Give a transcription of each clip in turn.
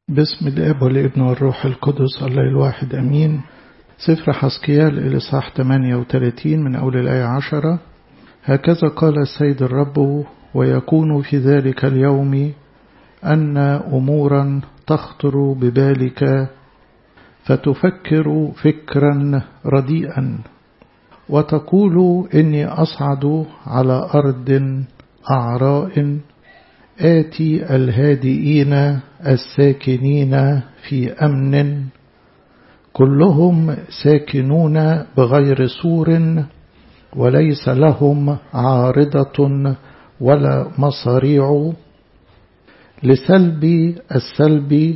باسم الاب والابن والروح القدس الله الواحد امين. سفر حزقيال الاصحاح 38 من اول الايه 10. هكذا قال السيد الرب: ويكون في ذلك اليوم ان امورا تخطر ببالك فتفكر فكرا رديئا وتقول اني اصعد على ارض اعراء آتي الهادئين الساكنين في أمن كلهم ساكنون بغير سور وليس لهم عارضة ولا مصاريع لسلب السلب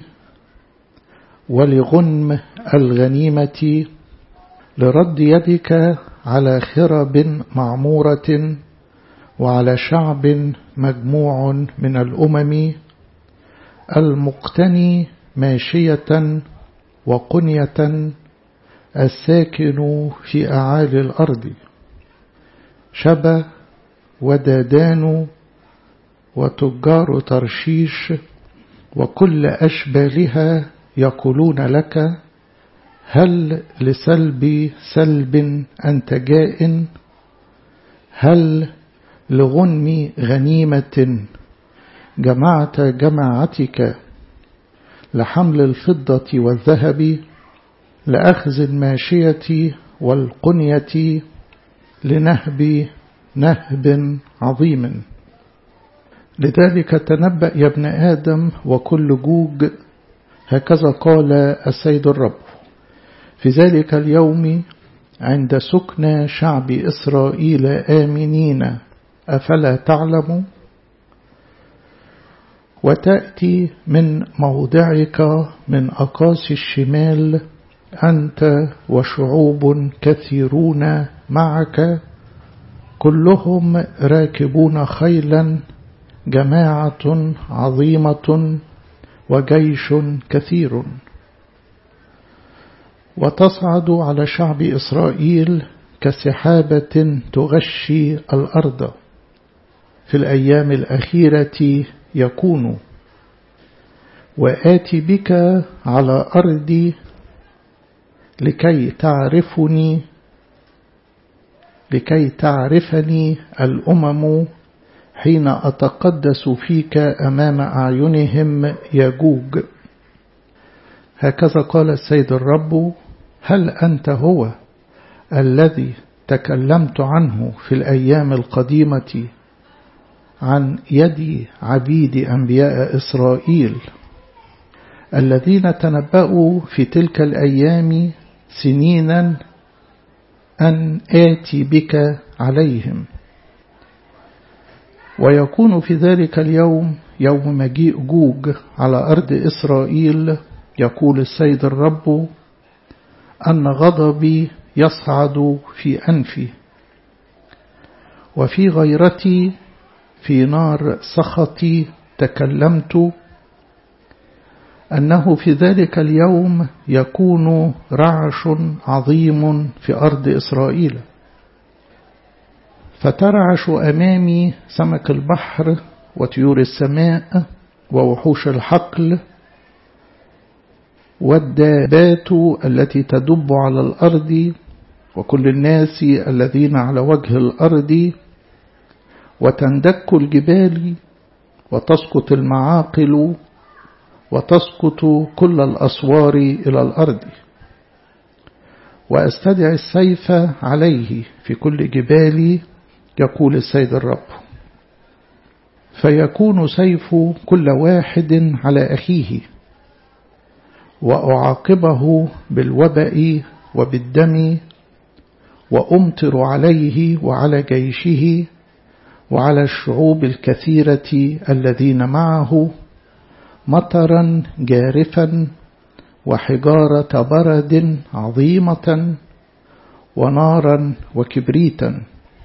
ولغنم الغنيمة لرد يدك على خرب معمورة وعلى شعب مجموع من الأمم المقتني ماشية وقنية الساكن في أعالي الأرض شبا ودادان وتجار ترشيش وكل أشبالها يقولون لك: هل لسلب سلب أنت جائن؟ هل لغنم غنيمة جمعت جماعتك لحمل الفضة والذهب لأخذ الماشية والقنية لنهب نهب عظيم؟ لذلك تنبأ يا ابن آدم وكل جوج، هكذا قال السيد الرب: في ذلك اليوم عند سكن شعب إسرائيل آمنين أفلا تعلم؟ وتأتي من موضعك من أقاصي الشمال أنت وشعوب كثيرون معك كلهم راكبون خيلا جماعة عظيمة وجيش كثير، وتصعد على شعب إسرائيل كسحابة تغشي الأرض. في الأيام الأخيرة يكون وآتي بك على أرضي لكي تعرفني الأمم حين أتقدس فيك أمام أعينهم يجوج. هكذا قال السيد الرب: هل أنت هو الذي تكلمت عنه في الأيام القديمة عن يد عبيد أنبياء إسرائيل الذين تنبأوا في تلك الأيام سنينا أن آتي بك عليهم؟ ويكون في ذلك اليوم يوم مجيء جوج على أرض إسرائيل، يقول السيد الرب، أن غضبي يصعد في أنفي وفي غيرتي في نار سخطي تكلمت، أنه في ذلك اليوم يكون رعش عظيم في أرض إسرائيل، فترعش أمامي سمك البحر وطيور السماء ووحوش الحقل والدابات التي تدب على الأرض وكل الناس الذين على وجه الأرض، وتندك الجبال وتسقط المعاقل وتسقط كل الأسوار إلى الأرض، وأستدعي السيف عليه في كل جبالي، يقول السيد الرب، فيكون سيف كل واحد على أخيه، وأعاقبه بالوباء وبالدم، وأمطر عليه وعلى جيشه وعلى الشعوب الكثيرة الذين معه مطرا جارفا وحجارة برد عظيمة ونارا وكبريتا،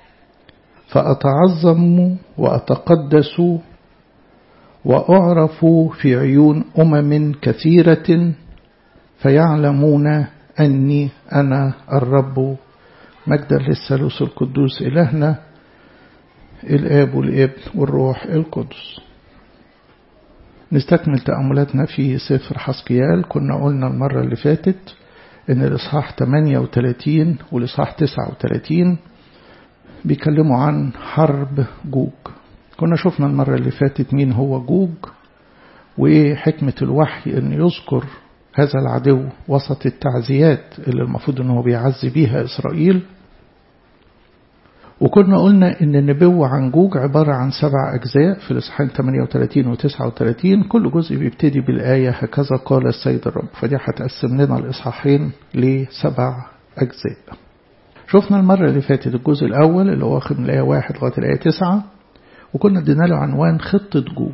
فأتعظم وأتقدس وأعرف في عيون أمم كثيرة، فيعلمون أني أنا الرب. مجدا للثالوث القدوس إلهنا الآب والابن والروح القدس. نستكمل تأملاتنا في سفر حسقيال. كنا قلنا المرة اللي فاتت إن الإصحاح 38 والإصحاح 39 بيكلموا عن حرب جوج. كنا شفنا المرة اللي فاتت مين هو جوج وإيه حكمة الوحي إن يذكر هذا العدو وسط التعزيات اللي المفروض إنه بيعزي بيها إسرائيل. وكنا قلنا إن النبوة عن جوج عبارة عن 7 أجزاء في الإصحاحين 38 و 39. كل جزء بيبتدي بالآية هكذا قال السيد الرب، فدي هتقسم لنا الإصحاحين ل7 أجزاء. شفنا المرة اللي فاتت الجزء الأول اللي هو واخد من الآية 1 لغاية الآية 9، وكنا ادينا له عنوان خطة جوج.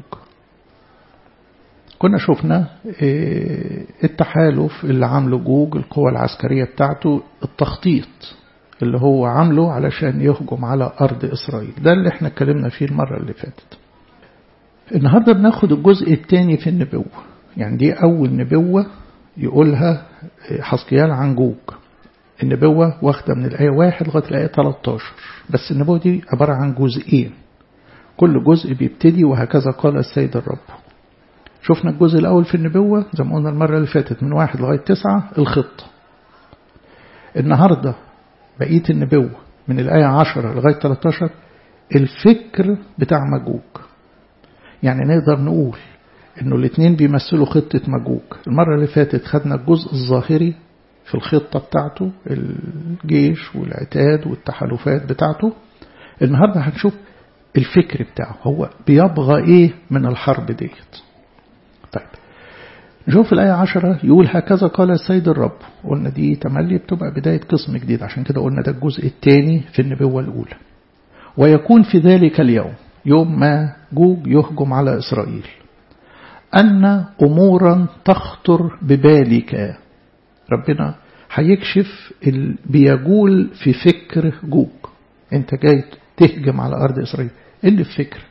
كنا شفنا التحالف اللي عامله جوج، القوة العسكرية بتاعته، التخطيط اللي هو عامله علشان يهجم على أرض إسرائيل. ده اللي احنا اتكلمنا فيه المرة اللي فاتت. النهاردة بناخد الجزء الثاني في النبوة، يعني دي أول نبوة يقولها حسقيال عن جوج. النبوة واخدة من الآية 1 لغاية الآية 13، بس النبوة دي عبارة عن جزئين، كل جزء بيبتدي وهكذا قال السيد الرب. شفنا الجزء الأول في النبوة زي ما قلنا المرة اللي فاتت من 1 لغاية 9 الخطة. النهاردة بقية النبوة من الآية 10 لغاية 13 الفكر بتاع مجوج. يعني نقدر نقول إنه الاثنين بيمثلوا خطة مجوج. المرة اللي فاتت خدنا الجزء الظاهري في الخطة بتاعته، الجيش والعتاد والتحالفات بتاعته. النهاردة هنشوف الفكر بتاعه، هو بيبغى إيه من الحرب ديت. طيب نشوف الآية 10 يقول هكذا قال السيد الرب. قلنا دي تملي بتبقى بداية قسم جديد، عشان كده قلنا ده الجزء الثاني في النبوة الأولى. ويكون في ذلك اليوم، يوم ما جوج يهجم على إسرائيل، أن أمورا تخطر ببالك. ربنا هيكشف بيجول في فكر جوج. انت جاي تهجم على أرض إسرائيل، إيه اللي في فكرك؟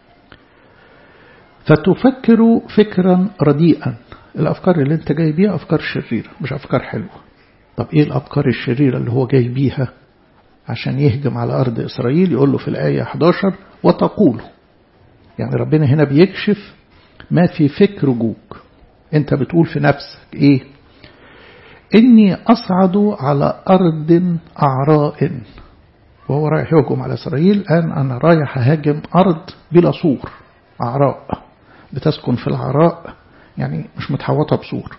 فتفكر فكرا رديئا. الأفكار اللي انت جاي بيها أفكار شريرة مش أفكار حلوة. طب إيه الأفكار الشريرة اللي هو جاي بيها عشان يهجم على أرض إسرائيل؟ يقول له في الآية 11 وتقول. يعني ربنا هنا بيكشف ما في فكر جوج. انت بتقول في نفسك إيه؟ إني أصعد على أرض أعراء. وهو رايح يهجم على إسرائيل الآن، أنا رايح هاجم أرض بلا سور، أعراء، بتسكن في العراء يعني مش متحوطة بسور.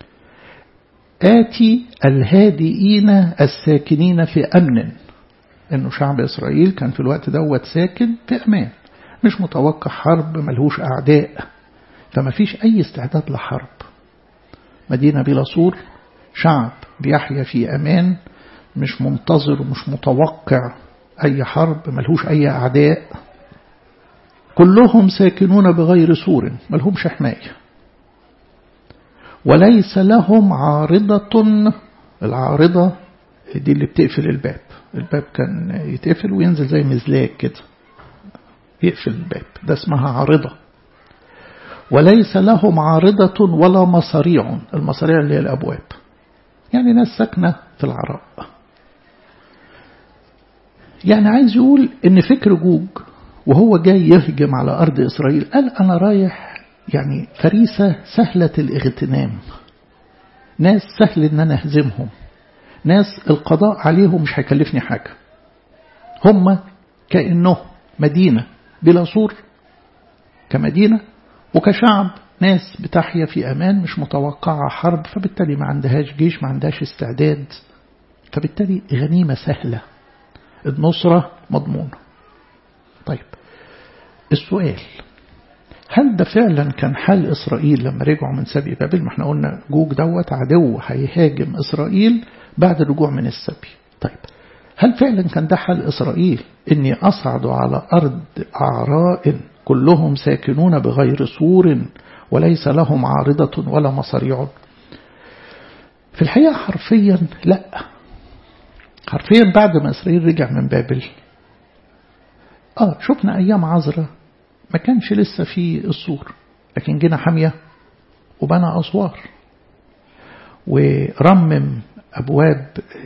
آتي الهادئين الساكنين في أمن. إنه شعب إسرائيل كان في الوقت دوت ساكن في أمان، مش متوقع حرب، ملهوش أعداء، فما فيش أي استعداد لحرب. مدينة بلا سور، شعب بيحيا في أمان، مش منتظر ومش متوقع أي حرب، ملهوش أي أعداء. كلهم ساكنون بغير سور، ملهمش حماية، وليس لهم عارضة. العارضة دي اللي بتقفل الباب. الباب كان يتقفل وينزل زي مزلاج كده يقفل الباب، ده اسمها عارضة. وليس لهم عارضة ولا مصاريع. المصاريع اللي هي الأبواب، يعني ناس ساكنة في العراء. يعني عايز يقول إن فكر جوج وهو جاي يهجم على أرض إسرائيل قال أنا رايح يعني فريسة سهلة الاغتنام، ناس سهل إن أنا أهزمهم، ناس القضاء عليهم مش هيكلفني حاجة. هم كأنه مدينة بلا سور كمدينة، وكشعب ناس بتحيا في أمان، مش متوقعة حرب، فبالتالي ما عندهاش جيش، ما عندهاش استعداد، فبالتالي غنيمة سهلة، النصرة مضمونة. طيب السؤال، هل ده فعلا كان حال إسرائيل لما رجعوا من سبي بابل؟ ما احنا قلنا جوج دوت عدو هيهاجم إسرائيل بعد الرجوع من السبي. طيب هل فعلا كان ده حال إسرائيل، إني أصعد على أرض أعراء كلهم ساكنون بغير سور وليس لهم عارضة ولا مصاريع؟ في الحقيقة حرفيا لا. حرفيا بعد ما إسرائيل رجع من بابل شفنا أيام عزرا ما كانش لسه في السور، لكن جينا حمية وبنى أسوار ورمم أبواب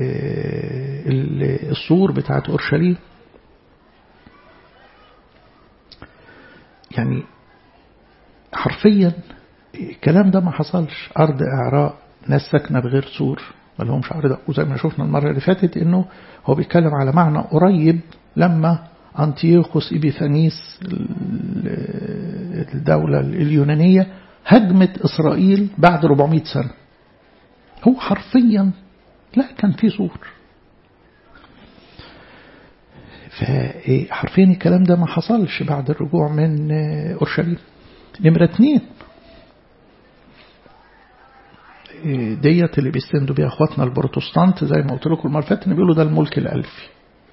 السور بتاعت أورشليم. يعني حرفيا الكلام ده ما حصلش. أرض إعراء، ناس ساكنة بغير سور، ما لهمش أرض. وزي ما شفنا المرة اللي فاتت إنه هو بيتكلم على معنى قريب لما أنتيوخوس إبيفانيس الدولة اليونانية هجمت إسرائيل بعد 400 سنة. هو حرفيا لا كان في سور. فحرفيا الكلام ده ما حصلش بعد الرجوع من أورشليم. نمرة 2 ديت اللي بيستندوا بيها اخواتنا البروتستانت زي ما قلت لكم المره اللي فاتت، بيقولوا ده الملك الالفي.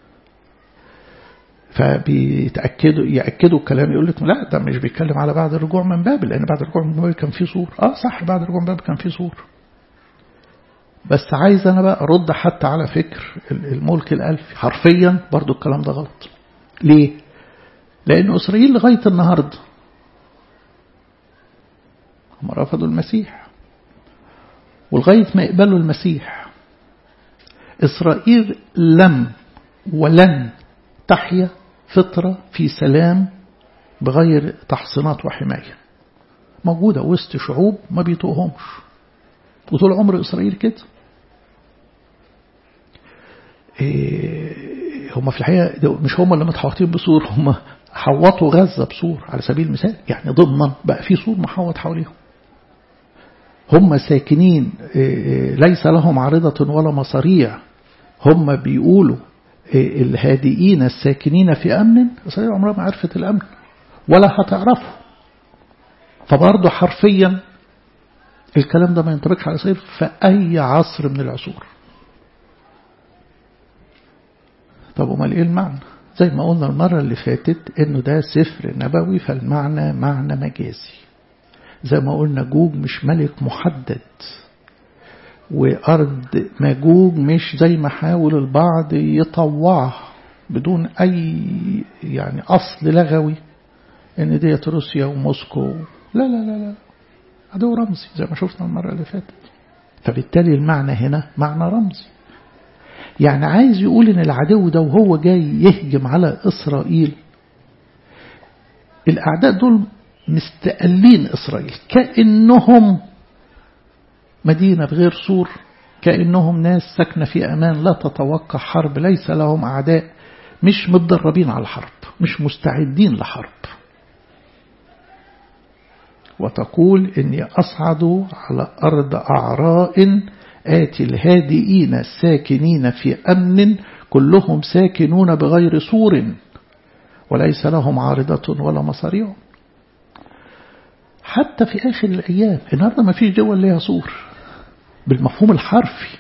يأكدوا الكلام، يقول لك لا ده مش بيتكلم على بعد الرجوع من بابل، لان بعد الرجوع من بابل كان في سور. صح، بعد الرجوع من بابل كان في سور. بس عايز انا بقى ارد حتى على فكر الملك الالفي. حرفيا برضو الكلام ده غلط. ليه؟ لان اسرائيل لغايه النهارده هم رفضوا المسيح، ولغاية ما يقبلوا المسيح إسرائيل لم ولن تحيا فترة في سلام بغير تحصينات وحماية. موجودة وسط شعوب ما بيطوقهمش، وطول عمر إسرائيل كده. هم في الحقيقة مش هم اللي متحوطين بسور، هم حوطوا غزة بسور على سبيل المثال، يعني ضمن بقى في سور محوط حواليهم. هم ساكنين ليس لهم عارضة ولا مصاريع. هم بيقولوا الهادئين الساكنين في أمن. إسرائيل عمرها ما عرفت الأمن ولا هتعرفه. فبرضه حرفيا الكلام ده ما ينطبقش على إسرائيل في أي عصر من العصور. طب امال ايه المعنى؟ زي ما قلنا المرة اللي فاتت انه ده سفر نبوي، فالمعنى معنى مجازي. زي ما قلنا جوج مش ملك محدد، وأرض مجوج مش زي ما حاول البعض يطوعه بدون أي يعني أصل لغوي إن ديت روسيا وموسكو. لا لا لا لا، عدو رمزي زي ما شفنا المرة اللي فاتت. فبالتالي المعنى هنا معنى رمزي، يعني عايز يقول إن العدو ده وهو جاي يهجم على إسرائيل، الأعداء دول مستقلين إسرائيل كأنهم مدينة بغير سور، كأنهم ناس ساكنة في أمان لا تتوقع حرب، ليس لهم أعداء، مش متدربين على الحرب، مش مستعدين لحرب. وتقول إني أصعد على أرض أعراء آتي الهادئين الساكنين في أمن كلهم ساكنون بغير سور وليس لهم عارضة ولا مصاريع. حتى في آخر الأيام النهاردة ما فيش دول ليها سور بالمفهوم الحرفي.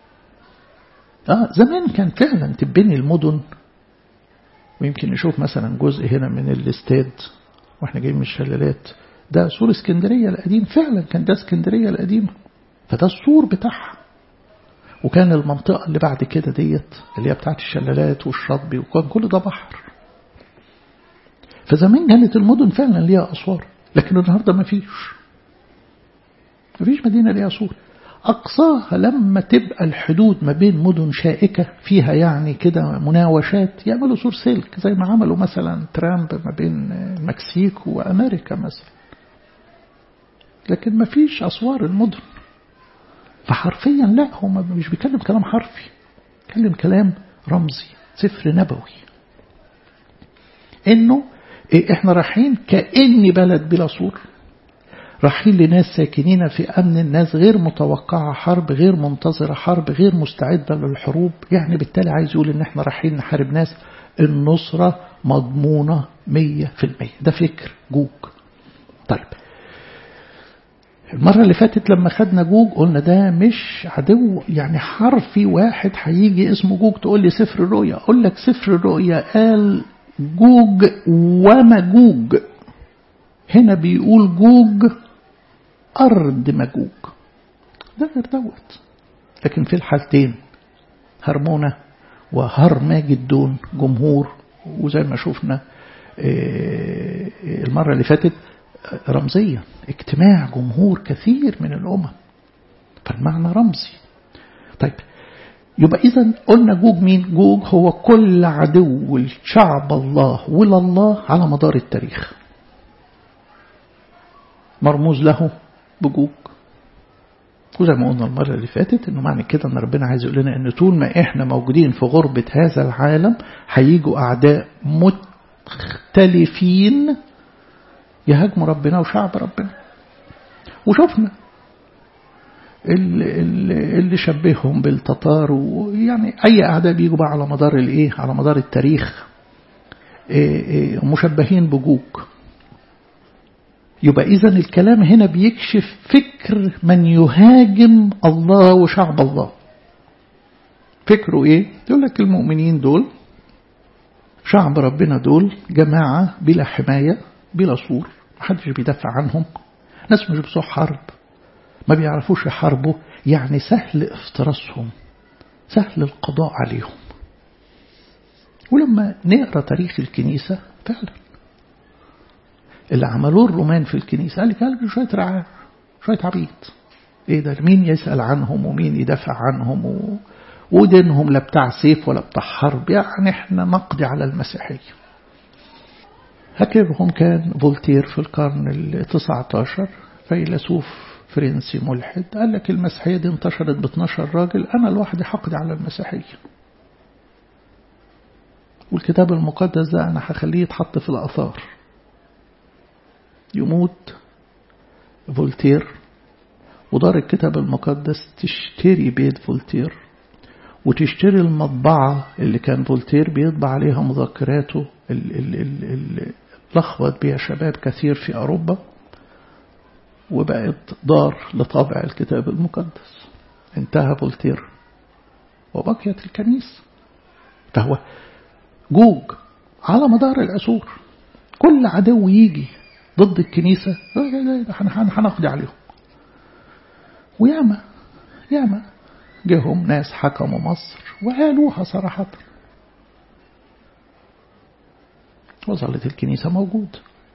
زمان كان فعلا تبني المدن، ويمكن نشوف مثلا جزء هنا من الاستاد واحنا جايين من الشلالات، ده سور اسكندرية القديم، فعلا كان ده اسكندرية القديمة، فده السور بتاعها. وكان المنطقة اللي بعد كده ديت اللي هي بتاعت الشلالات والشاطبي، وكان كل ده بحر. فزمان كانت المدن فعلا ليها أسوار، لكن النهاردة ما فيش مدينة ليها سور. أقصاها لما تبقى الحدود ما بين مدن شائكة فيها يعني كده مناوشات يعملوا سور سلك، زي ما عملوا مثلا ترامب ما بين المكسيك وأمريكا مثلا، لكن ما فيش أسوار المدن. فحرفيا لا، هو مش بيكلم كلام حرفي، بيكلم كلام رمزي، سفر نبوي، إنه إحنا رايحين كأني بلد بلا سور، رايحين لناس ساكنين في أمن، الناس غير متوقعة حرب، غير منتظرة حرب، غير مستعدة للحروب. يعني بالتالي عايز يقول إن إحنا رايحين نحارب ناس النصرة مضمونة 100%. ده فكر جوج. طيب المرة اللي فاتت لما خدنا جوج قلنا ده مش عدو يعني حرفي واحد هيجي اسمه جوج تقول لي سفر الرؤيا. أقول لك سفر الرؤيا قال جوج ومجوج، هنا بيقول جوج أرض مجوج، ده غير دوت. لكن في الحالتين هرمونة وهرماجدون جمهور، وزي ما شفنا المرة اللي فاتت رمزيا اجتماع جمهور كثير من الأمم، فالمعنى رمزي. طيب يبقى إذن قلنا جوج مين؟ جوج هو كل عدو الشعب الله ولله على مدار التاريخ. مرموز له بجوج. وزي ما قلنا المرة اللي فاتت إنه معنى كده إن ربنا عايز يقول لنا إن طول ما إحنا موجودين في غربة هذا العالم هيجوا أعداء مختلفين يهاجموا ربنا وشعب ربنا. وشوفنا اللي شبههم بالتتار، ويعني أي أعداء بيجوا بقى على مدار الإيه، على مدار التاريخ مشبهين بجوج. يبقى إذن الكلام هنا بيكشف فكر من يهاجم الله وشعب الله. فكره إيه؟ يقول لك المؤمنين دول شعب ربنا دول جماعة بلا حماية بلا سور، محدش بيدافع عنهم، ناس مش بتوع حرب، ما بيعرفوش يحاربوا، يعني سهل افتراسهم، سهل القضاء عليهم. ولما نقرأ تاريخ الكنيسة فعلا اللي عملوه الرومان في الكنيسة قال لك شوية رعاع، شوية عبيد، ايه ده، مين يسأل عنهم ومين يدافع عنهم ودينهم لا بتاع سيف ولا بتاع حرب، يعني احنا نقضي على المسيحية. هكذا كان فولتير في القرن 19 فيلسوف فرنسي ملحد قال لك المسيحية دي انتشرت ب12 راجل، أنا لوحدي حقضي على المسيحية، والكتاب المقدس ده أنا هخليه يتحط في الآثار. يموت فولتير ودار الكتاب المقدس تشتري بيت فولتير وتشتري المطبعة اللي كان فولتير بيطبع عليها مذكراته اللي لخبط بيها شباب كثير في أوروبا، وبقت دار لطابع الكتاب المقدس. انتهى فولتير وبقيت الكنيسة. فهو جوج على مدار العصور، كل عدو يجي ضد الكنيسة هنقضي عليهم. وياما جهم ناس حكموا مصر وقالوها صراحة، وظلت الكنيسة موجود.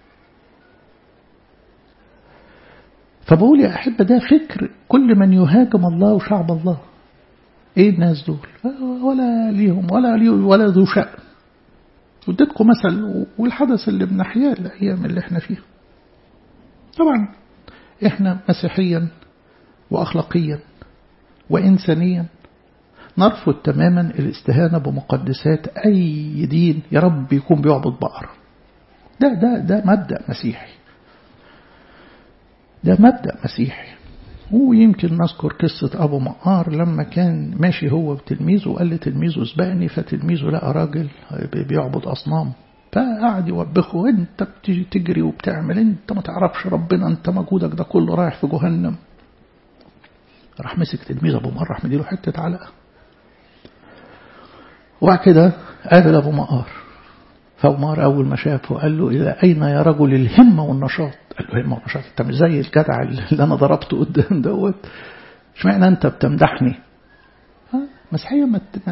فبقول يا أحبة ده فكر كل من يهاجم الله وشعب الله. ايه الناس دول ولا ليهم ولا ذو شأن. وديتكم مثل والحدث اللي بنحياه الأيام اللي احنا فيها. طبعا احنا مسيحيا وأخلاقيا وإنسانيا نرفض تماما الاستهانة بمقدسات أي دين يا رب يكون بيعبد بقرة. ده مبدأ مسيحي، ده مبدأ مسيحي. ويمكن نذكر قصة أبو مقار لما كان ماشي هو وتلميذه وقال لتلميذه اسبقني، فتلميذه لقى راجل بيعبد أصنام فقعد يوبخه، انت بتيجي تجري وبتعمل، انت ما تعرفش ربنا، انت مجهودك ده كله رايح في جهنم. راح مسك تلميذ أبو مقار راح مديله حتة علقة. وبعد كده قابل أبو مقار، فأبو مقار أول ما شافه قال له إلى أين يا رجل الهمة والنشاط؟ قال له همة ونشاط؟ انت مش زي الجدع اللي أنا ضربته قدام دوت، اشمعنى انت بتمدحني؟ مسيحية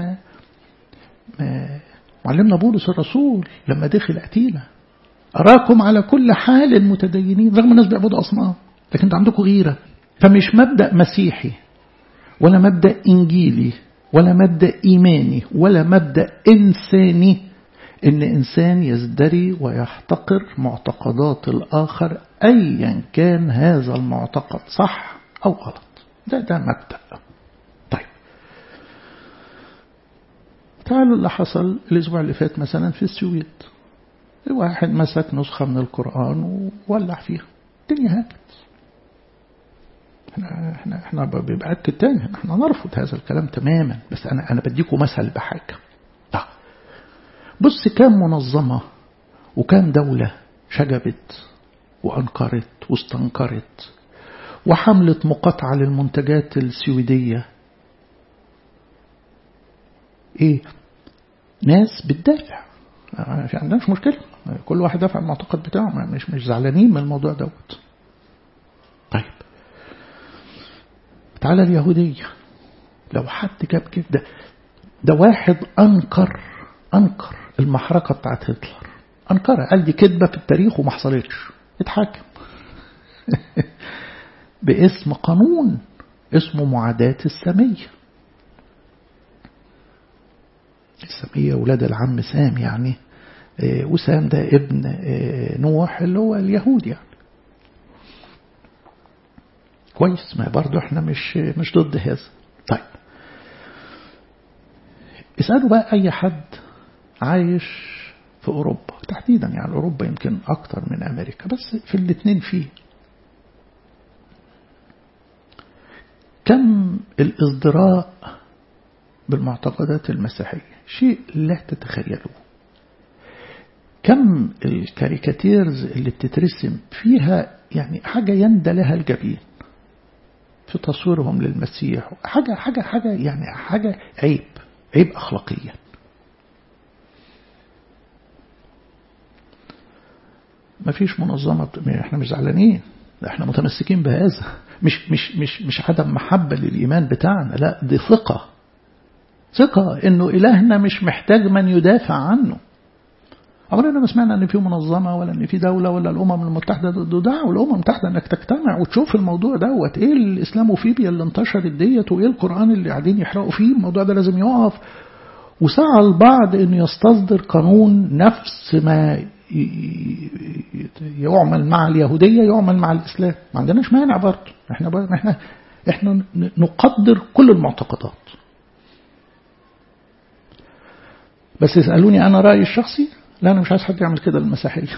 معلمنا بولس الرسول لما دخل أتينا أراكم على كل حال متدينين، رغم الناس بيعبدوا أصنام لكن انت عندكم غيرة. فمش مبدأ مسيحي ولا مبدأ إنجيلي ولا مبدأ إيماني ولا مبدأ إنساني إن إنسان يزدري ويحتقر معتقدات الآخر أيا كان هذا المعتقد صح أو غلط. ده مبدأ. طيب تعالوا اللي حصل الأسبوع اللي فات مثلا في السويد، واحد مسك نسخة من القرآن وولع فيها، الدنيا هاكت. احنا بأكد تاني احنا نرفض هذا الكلام تماما، بس انا بديكم مثل بحاجة. بص كام منظمة وكام دولة شجبت وأنكرت واستنكرت وحملة مقاطعة للمنتجات السويدية. ايه ناس بتدافع، في عندناش مشكلة، كل واحد دافع المعتقد بتاعه، مش زعلانين من الموضوع دوت. طيب تعالى اليهودية، لو حد جاب كده ده واحد أنكر المحرقة بتاعت هتلر، أنكرها، قال دي كذبة في التاريخ وما حصلتش، اتحاكم باسم قانون اسمه معاداة السامية. السامية ولاد العم سام يعني، وسام ده ابن نوح اللي هو اليهود يعني. كويس، ما برضو احنا مش ضد هذا. طيب اسألوا بقى أي حد عايش في أوروبا تحديدا، يعني أوروبا يمكن أكتر من أمريكا، بس في الاثنين فيه كم الازدراء بالمعتقدات المسيحية، شيء لا تتخيلوه. كم الكاريكاتيرز اللي بتترسم فيها يعني حاجة يندى لها الجبين في تصويرهم للمسيح، حاجة يعني حاجة عيب أخلاقيا. ما فيش منظمة، احنا مش زعلانين، احنا متمسكين بهذا، مش عدم محبة للإيمان بتاعنا، لا دي ثقة انه إلهنا مش محتاج من يدافع عنه. عمرنا ما سمعنا ان في منظمة ولا ان في دولة ولا الأمم المتحدة دعوا الأمم المتحدة انك تجتمع وتشوف الموضوع دوت، ايه الإسلاموفيبيا اللي انتشرت ديت، وايه القرآن اللي قاعدين يحرقوا فيه، الموضوع ده لازم يقف. وسعى البعض انه يستصدر قانون نفس ما يعمل مع اليهودية يعمل مع الإسلام، ما عندناش مانع برضه، احنا نقدر كل المعتقدات. بس يسألوني أنا رأيي الشخصي، لا أنا مش عايز حد يعمل كده للمسيحية،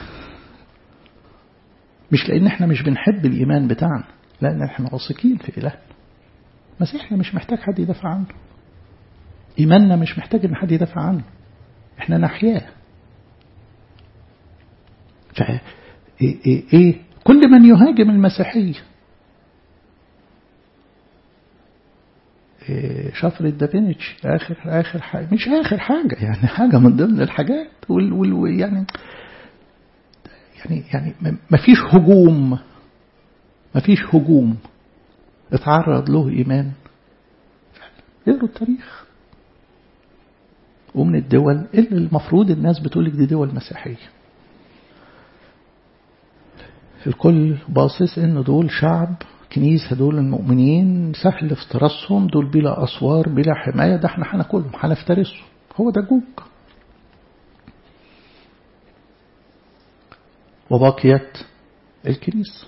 مش لأن احنا مش بنحب الإيمان بتاعنا، لأن احنا واثقين في إله. مسيحنا مش محتاج حد يدافع عنه، إيماننا مش محتاج إن حد يدافع عنه، احنا نحياه. إيه كل من يهاجم المسيحية، شفرة دافنشي آخر حاجة، مش آخر حاجة يعني، حاجة من ضمن الحاجات يعني ما فيش هجوم اتعرض له إيمان. اقروا التاريخ، ومن الدول اللي المفروض الناس بتقولك دي دول مسيحية، الكل باصص إن دول شعب كنيسة، دول المؤمنين سهل افتراسهم، دول بلا أسوار بلا حماية، ده احنا هناكلهم هنفترسهم، هو ده جوج. وبقيت الكنيسة.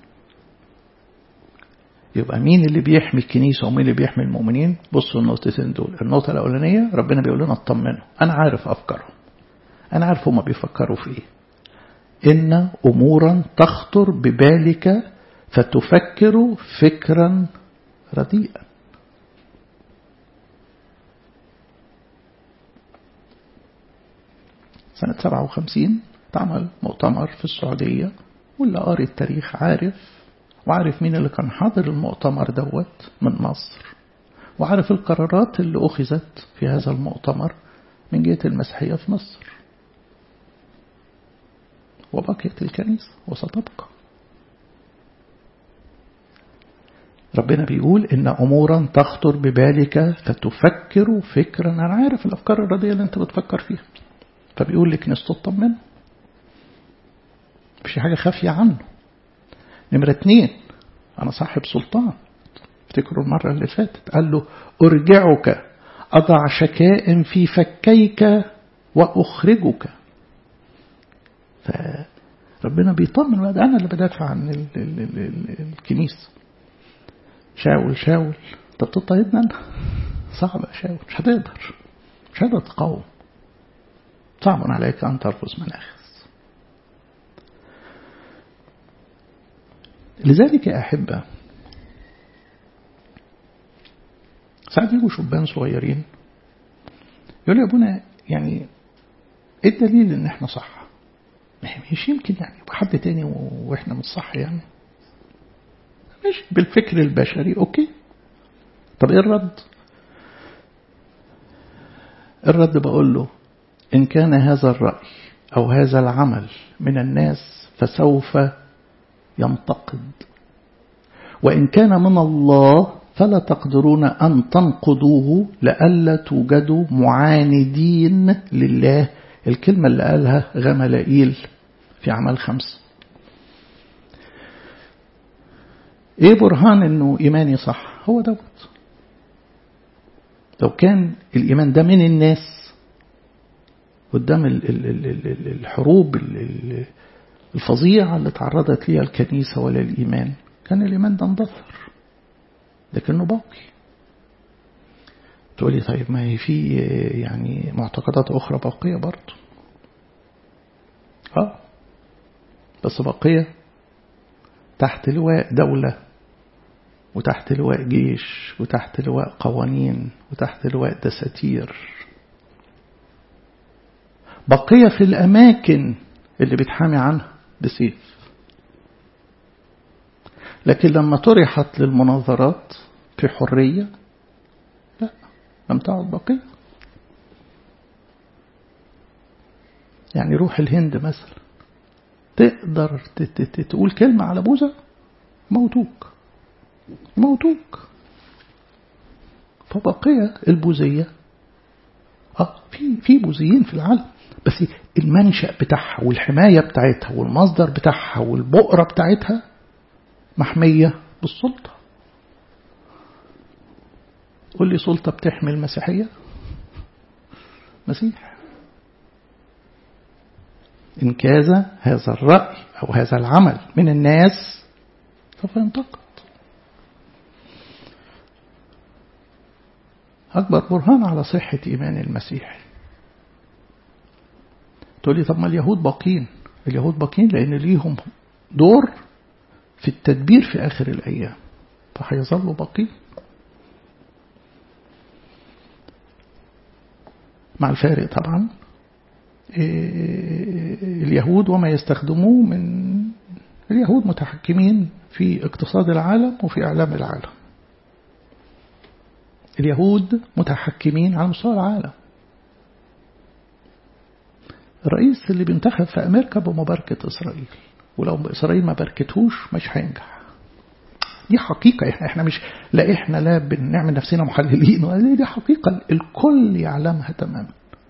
يبقى مين اللي بيحمي الكنيسة ومين اللي بيحمي المؤمنين؟ بصوا النقطتين دول. النقطة الأولانية ربنا بيقول لنا اطمنوا، أنا عارف أفكارهم، أنا عارف هما بيفكروا في إيه. إن أمورا تخطر ببالك فتفكر فكرا رديئا. سنة 57 تعمل مؤتمر في السعودية، واللي قاري التاريخ وعارف مين اللي كان حاضر المؤتمر دوت من مصر، وعارف القرارات اللي أخذت في هذا المؤتمر من جهة المسيحية في مصر. وبقيت الكنيسة وستبقى. ربنا بيقول إن أمورا تخطر ببالك فتفكر فكرا، أنا عارف الأفكار الرديئة اللي أنت بتفكر فيها، فبيقول لك ناس تطمن، مش حاجة خافية عنه. نمرة 2، أنا صاحب سلطان. افتكروا المرة اللي فاتت قال له أرجعك أضع شكاء في فكيك وأخرجك. فربنا بيطمن، أنا اللي بدافع عن الكنيسة. شاول طب تضطهدنا أنا؟ صعب يا شاول، مش هتقدر تقاوم، صعب عليك أن ترفض مناخ. لذلك يا أحبة ساعات يجوا شبان صغيرين يقول يا أبونا يعني إيه الدليل إن إحنا صح؟ مش يمكن يعني يبقى حد تاني وإحنا مش صح يعني، مش بالفكر البشري. أوكي، طب إيه الرد بقول له إن كان هذا الرأي أو هذا العمل من الناس فسوف ينتقد، وإن كان من الله فلا تقدرون أن تنقضوه لئلا توجدوا معاندين لله. الكلمة اللي قالها غملائيل في أعمال 5. إيه برهان إنه إيماني صح؟ هو دوت. لو كان الإيمان ده من الناس قدام الحروب الفظيعة اللي تعرضت ليها الكنيسة ولا الإيمان، كان الإيمان ده اندثر، لكنه باقي. تقولي طيب ما هي في يعني معتقدات أخرى باقية برضه، بس باقية تحت لواء دولة، وتحت لواء جيش، وتحت لواء قوانين، وتحت لواء دساتير، بقية في الأماكن اللي بتحامي عنها بسيف. لكن لما طرحت للمناظرات في حرية، لا، لم تعد بقية. يعني روح الهند مثلا، تقدر تقول كلمة على بوذا موتوك. فبقية البوذية في بوذيين في العالم، بس المنشأ بتاعها والحماية بتاعتها والمصدر بتاعها والبؤرة بتاعتها محمية بالسلطة. قل لي سلطة بتحمي المسيحية؟ مسيح. إن كاز هذا الرأي أو هذا العمل من الناس سوف ينتقد. أكبر برهان على صحة إيمان المسيح. تقول لي طب ما اليهود باقين. اليهود باقين لأن ليهم دور في التدبير في آخر الأيام، فهيظلوا باقين مع الفارق طبعا. اليهود وما يستخدموه من اليهود متحكمين في اقتصاد العالم وفي إعلام العالم. اليهود متحكمين على مستوى العالم. الرئيس اللي بينتخب في أمريكا بمباركة إسرائيل، ولو إسرائيل ما باركتهوش مش هينجح. دي حقيقة. احنا مش لا بنعمل نفسنا محللين، دي حقيقة الكل يعلمها تماما.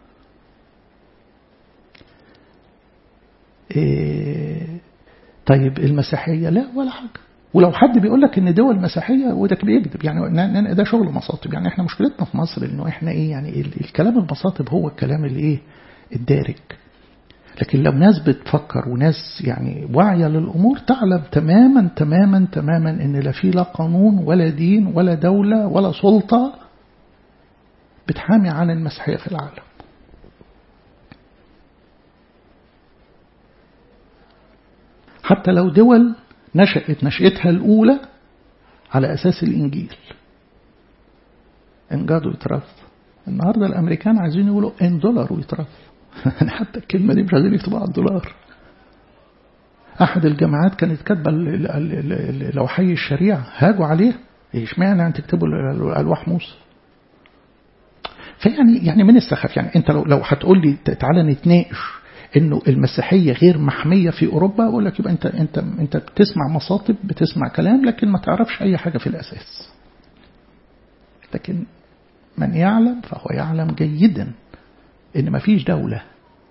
طيب المسيحية لا ولا حاجة. ولو حد بيقول لك ان دول مسيحية وده بيكذب، يعني ده شغل مصاطب. يعني احنا مشكلتنا في مصر انه احنا يعني الكلام المصاطب هو الكلام اللي الدارج. لكن لو ناس بتفكر وناس يعني واعية للأمور تعلم تماما ان لا في لا قانون ولا دين ولا دولة ولا سلطة بتحامي عن المسيحية في العالم. حتى لو دول نشأتها الأولى على أساس الإنجيل، انجادوا يترف. النهاردة الأمريكان عايزين يقولوا إن دولار ويترف. حتى الكلمة دي مش عايزين يكتبوا على الدولار. أحد الجامعات كانت كاتبة لو حي الشريعة هاجوا عليه، إيش معنى أن تكتبوا ألواح موسى؟ فيعني من السخف. يعني أنت لو هتقول لي تعالى نتناقش إنه المسيحية غير محمية في أوروبا، أقول لك يبقى أنت بتسمع مصاطب، بتسمع كلام، لكن ما تعرفش أي حاجة في الأساس. لكن من يعلم فهو يعلم جيدا إن ما فيش دولة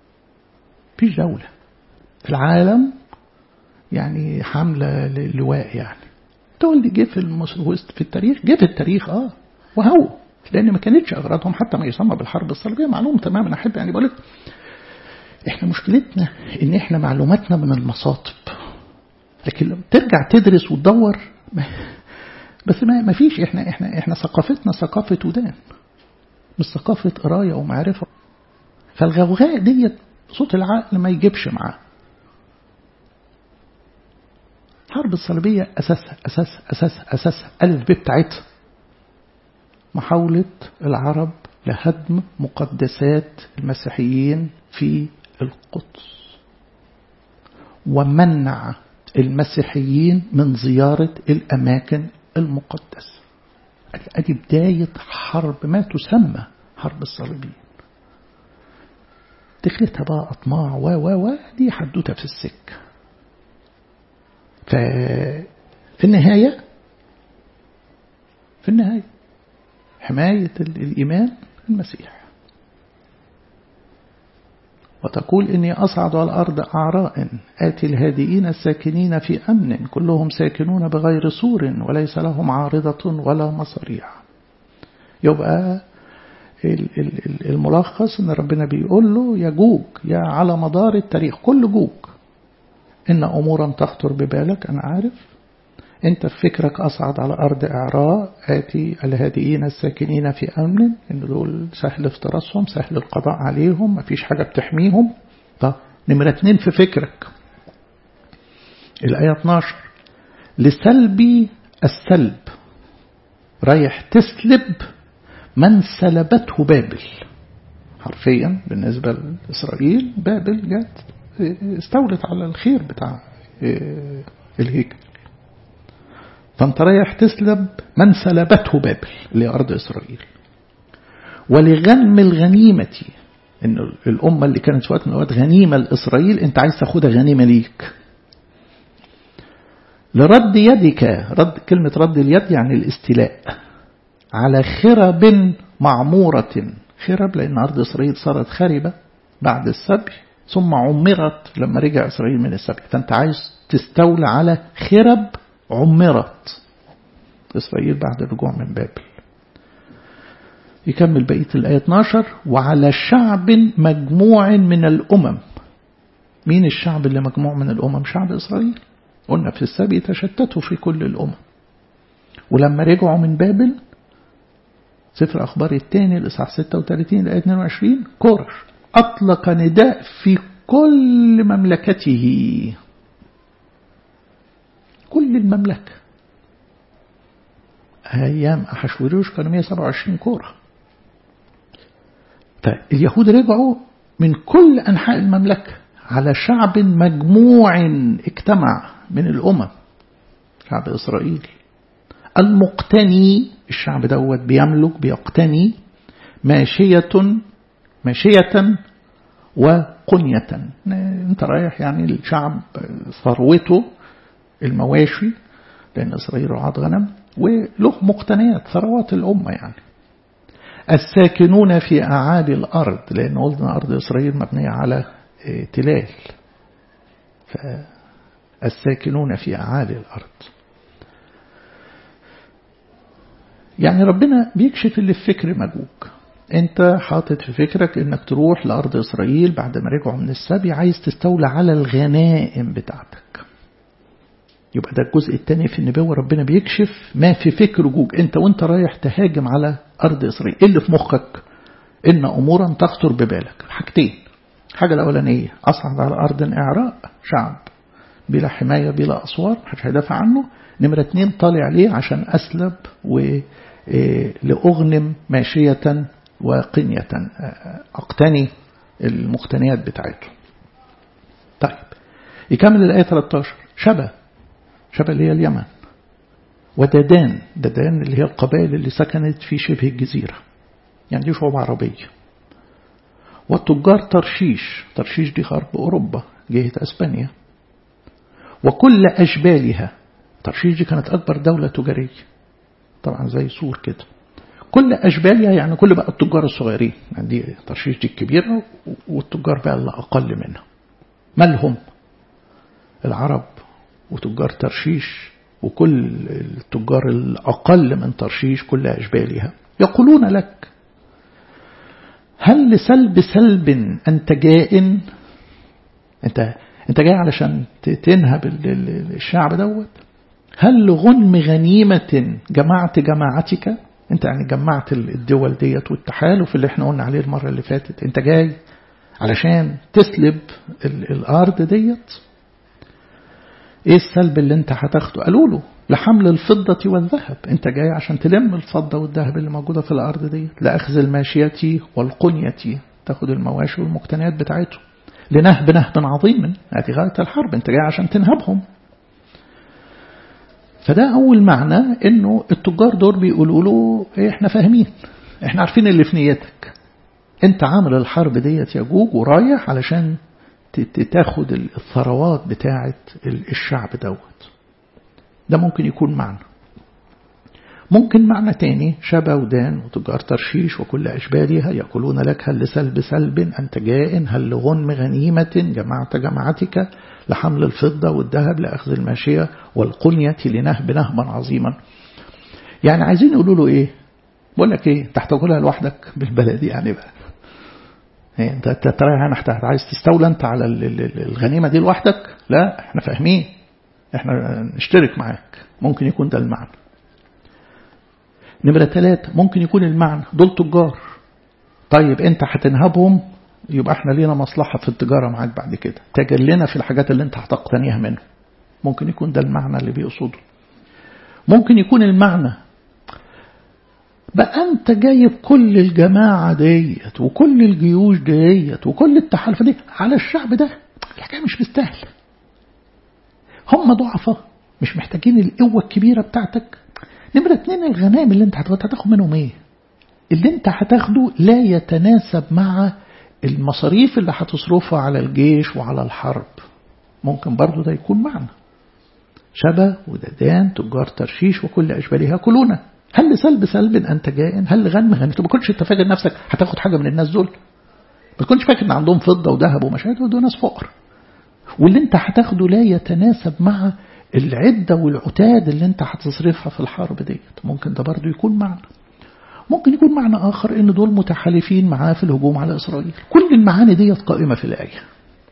في العالم يعني حملة للواء. يعني دول دي جه في التاريخ، جه في التاريخ وهو لأن ما كانتش أغراضهم حتى ما يسمى بالحرب الصليبية. معلوم تماما. أحب يعني بقول لك إحنا مشكلتنا إن إحنا معلوماتنا من المصاطب، لكن لما ترجع تدرس وتدور بس ما فيش. إحنا ثقافتنا ثقافة ودان، مش ثقافة قراية ومعرفة. فالغوغاء ديت صوت العقل ما يجيبش معاه. الحرب الصليبية أساسها ألف ب بتاعتها محاولة العرب لهدم مقدسات المسيحيين في القدس ومنع المسيحيين من زيارة الأماكن المقدسة. أدي بداية حرب ما تسمى حرب الصليبيين. دخلتها بقى أطماع دي حدوتة في السكة. في النهاية حماية الإيمان المسيح. وتقول إني أصعد على الأرض أعراء آتي الهادئين الساكنين في أمن كلهم ساكنون بغير سور وليس لهم عارضة ولا مصاريع. يبقى الملخص إن ربنا بيقول له يا جوج، يا على مدار التاريخ كل جوج، إن أمورا تخطر ببالك أنا عارف، أنت في فكرك أصعد على أرض إعراء، آتي الهادئين الساكنين في أمن، إن دول سهل افتراسهم، سهل القضاء عليهم، مفيش حاجة بتحميهم. طب نمرة 2 في فكرك الآية 12 لسلبي السلب، رايح تسلب من سلبته بابل. حرفيا بالنسبة لإسرائيل بابل جت استولت على الخير بتاع الهيكل، فانت رايح تسلب من سلبته بابل لأرض إسرائيل. ولغنم الغنيمة، إن الأمة اللي كانت في وقت من الأوقات غنيمة لإسرائيل أنت عايز تاخدها غنيمة ليك. لرد يدك، كلمة رد اليد يعني الاستيلاء، على خرب معمورة. خرب لأن أرض إسرائيل صارت خربة بعد السبي، ثم عمرت لما رجع إسرائيل من السبي، فأنت عايز تستولى على خرب عمرت إسرائيل بعد الرجوع من بابل. يكمل بقية الآية 12 وعلى شعب مجموع من الأمم. مين الشعب اللي مجموع من الأمم؟ شعب إسرائيل. قلنا في السبي تشتتوا في كل الأمم، ولما رجعوا من بابل سفر أخبار الثاني الإصحاح 36 الآية 22 كورش أطلق نداء في كل مملكته، كل المملكة. أيام أحشوروش كانوا 127 كورة، فاليهود رجعوا من كل أنحاء المملكة على شعب مجموع اجتمع من الأمم، شعب إسرائيل المقتني. الشعب دوت بيملك بيقتني ماشية وقنية. انت رايح يعني الشعب ثروته المواشي، لأن إسرائيل رعاة غنم وله مقتنيات ثروات الأمة يعني. الساكنون في أعالي الأرض، لأن قلنا أرض إسرائيل مبنية على تلال، فالساكنون في أعالي الأرض. يعني ربنا بيكشف اللي في فكر مجوك. انت حاطط في فكرك انك تروح لأرض إسرائيل بعد ما رجعوا من السبي، عايز تستولى على الغنائم بتاعتك. يبقى ده الجزء الثاني في النبوة، ربنا بيكشف ما في فكر جوك انت وانت رايح تهاجم على أرض إسرائيل. ايه اللي في مخك؟ إن أمورا تخطر ببالك. حاجتين، حاجة الأولانية أصعد على أرض إعراء، شعب بلا حماية بلا أسوار محدش هيدافع عنه. نمرة 2 طالع ليه عشان أسلب ولأغنم ماشية وقنية، أقتني المقتنيات بتاعته. طيب يكمل الآية 13 شبه اللي هي اليمن، وددان اللي هي القبائل اللي سكنت في شبه الجزيرة، يعني دي شعوب عربية. وتجار ترشيش دي غرب أوروبا جهة أسبانيا، وكل أشبالها. ترشيش دي كانت أكبر دولة تجارية طبعا زي سور كده. كل أشبالها يعني كل بقى التجار الصغيرين، يعني دي ترشيش دي الكبيرة، والتجار بقى اللي أقل منها. مالهم؟ العرب وتجار ترشيش وكل التجار الأقل من ترشيش كل أشبالها يقولون لك هل لسلب أنت جاء؟ أنت جاي علشان تنهب الشعب دوت؟ هل لغنم غنيمة جمعت جماعتك؟ أنت يعني جمعت الدول ديت والتحالف اللي احنا قلنا عليه المرة اللي فاتت، أنت جاي علشان تسلب الأرض ديت؟ ايه السلب اللي انت هتاخده؟ قالوا له لحمل الفضة والذهب، انت جاي عشان تلم الفضة والذهب اللي موجودة في الأرض دي. لأخذ الماشية والقنية، تاخد المواشي والمقتنيات بتاعته. لنهب عظيم، هذه غاية الحرب، انت جاي عشان تنهبهم. فده أول معنى انه التجار دول بيقولوا له احنا فاهمين، احنا عارفين اللي في نيتك، انت عامل الحرب ديت يا جوج ورايح علشان تاخد الثروات بتاعة الشعب دوت. ده ممكن يكون معنى. ممكن معنى تاني شبه ودان وتجار ترشيش وكل أشبالها يقولون لك هل لسلب أنت جاء؟ هل لغنم غنيمة جمعت جماعتك؟ لحمل الفضة والذهب لأخذ الماشية والقنية لنهب نهبا عظيما. يعني عايزين يقولوا له ايه؟ بقول لك ايه، تحتاجولها لوحدك بالبلدي يعني بقى. انت ترى انا عايز تستولى انت على الغنيمة دي لوحدك؟ لا احنا فاهمين، احنا نشترك معاك. ممكن يكون ده المعنى. نمرة 3 ممكن يكون المعنى دول تجار، طيب انت هتنهبهم يبقى احنا لينا مصلحة في التجارة معاك بعد كده، تاجر لنا في الحاجات اللي انت هتقتنيها منه. ممكن يكون ده المعنى اللي بيقصده. ممكن يكون المعنى بقى انت جايب كل الجماعة ديت وكل الجيوش ديت وكل التحالف دي على الشعب ده، الحكاية مش مستاهل، هم ضعفاء مش محتاجين القوة الكبيرة بتاعتك. نمرة 2 الغنائم اللي انت هتاخد منهم ايه؟ اللي انت هتاخده لا يتناسب مع المصاريف اللي هتصرفها على الجيش وعلى الحرب. ممكن برضو ده يكون معنى. شبه وددان تجار ترشيش وكل أشبالها كلنا، هل سلب أنت جائن، هل غنم غني. ما تكونش انت فاكر نفسك هتاخد حاجة من الناس دول، ما تكونش فاكر ان عندهم فضة وذهب ومشاهد ودول ناس فقر، واللي انت هتاخده لا يتناسب مع العدة والعتاد اللي انت هتصرفها في الحرب ديت. ممكن ده برضو يكون معنى. ممكن يكون معنى آخر ان دول متحالفين معاه في الهجوم على إسرائيل. كل المعاني ديت قائمة في الآية.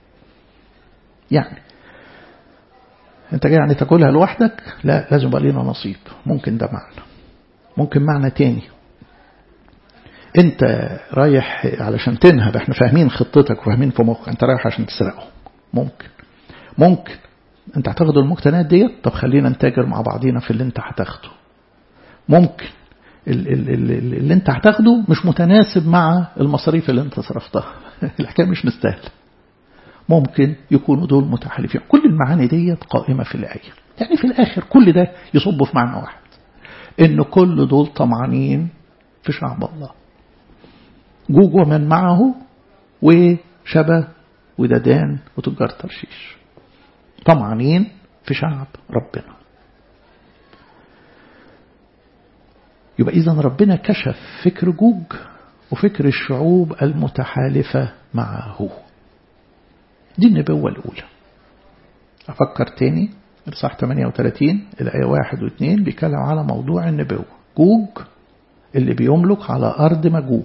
يعني انت جاي يعني تاكلها لوحدك؟ لا، لازم يبقى لنا نصيب. ممكن ده معنى. ممكن معنى تاني، انت رايح علشان تنهب، احنا فاهمين خطتك وفاهمين في مخك، انت رايح عشان تسرقه. ممكن انت هتاخد المقتنيات ديت، طب خلينا نتاجر مع بعضينا في اللي انت هتاخده. ممكن اللي انت هتاخده مش متناسب مع المصاريف اللي انت صرفتها الحكاية مش مستاهله. ممكن يكونوا دول متحالفين. كل المعاني ديت قائمة في الآية. يعني في الآخر كل ده يصب في معنى واحد، إن كل دول طمعانين في شعب الله. جوج ومن معه وشبه وددان وتجار ترشيش، طمعانين في شعب ربنا. يبقى إذن ربنا كشف فكر جوج وفكر الشعوب المتحالفة معه. دي النبوة الأولى. أفكر تاني، الإصحاح 38 الآية 1 و2 بيتكلم على موضوع النبوة. جوج اللي بيملك على أرض مجوج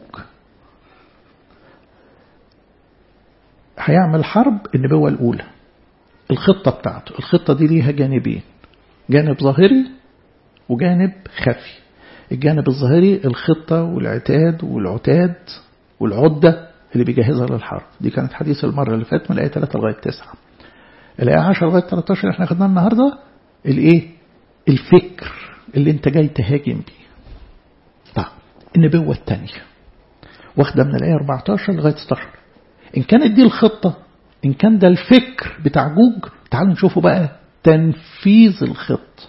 هيعمل حرب. النبوة الأولى الخطة بتاعته، الخطة دي ليها جانبين، جانب ظاهري وجانب خفي. الجانب الظاهري الخطة والعتاد والعتاد والعدة اللي بيجهزها للحرب. دي كانت حديث المرة اللي فاتت من الآية 3 لغاية 9. الآية 10 لغاية 13 اللي احنا خدناها النهاردة الايه؟ الفكر اللي انت جاي تهاجم بيه. طيب النبوة الثانية واخدة من الآية 14 لغاية 16. إن كانت دي الخطة، إن كان ده الفكر بتاع جوج، تعالوا نشوفوا بقى تنفيذ الخطة.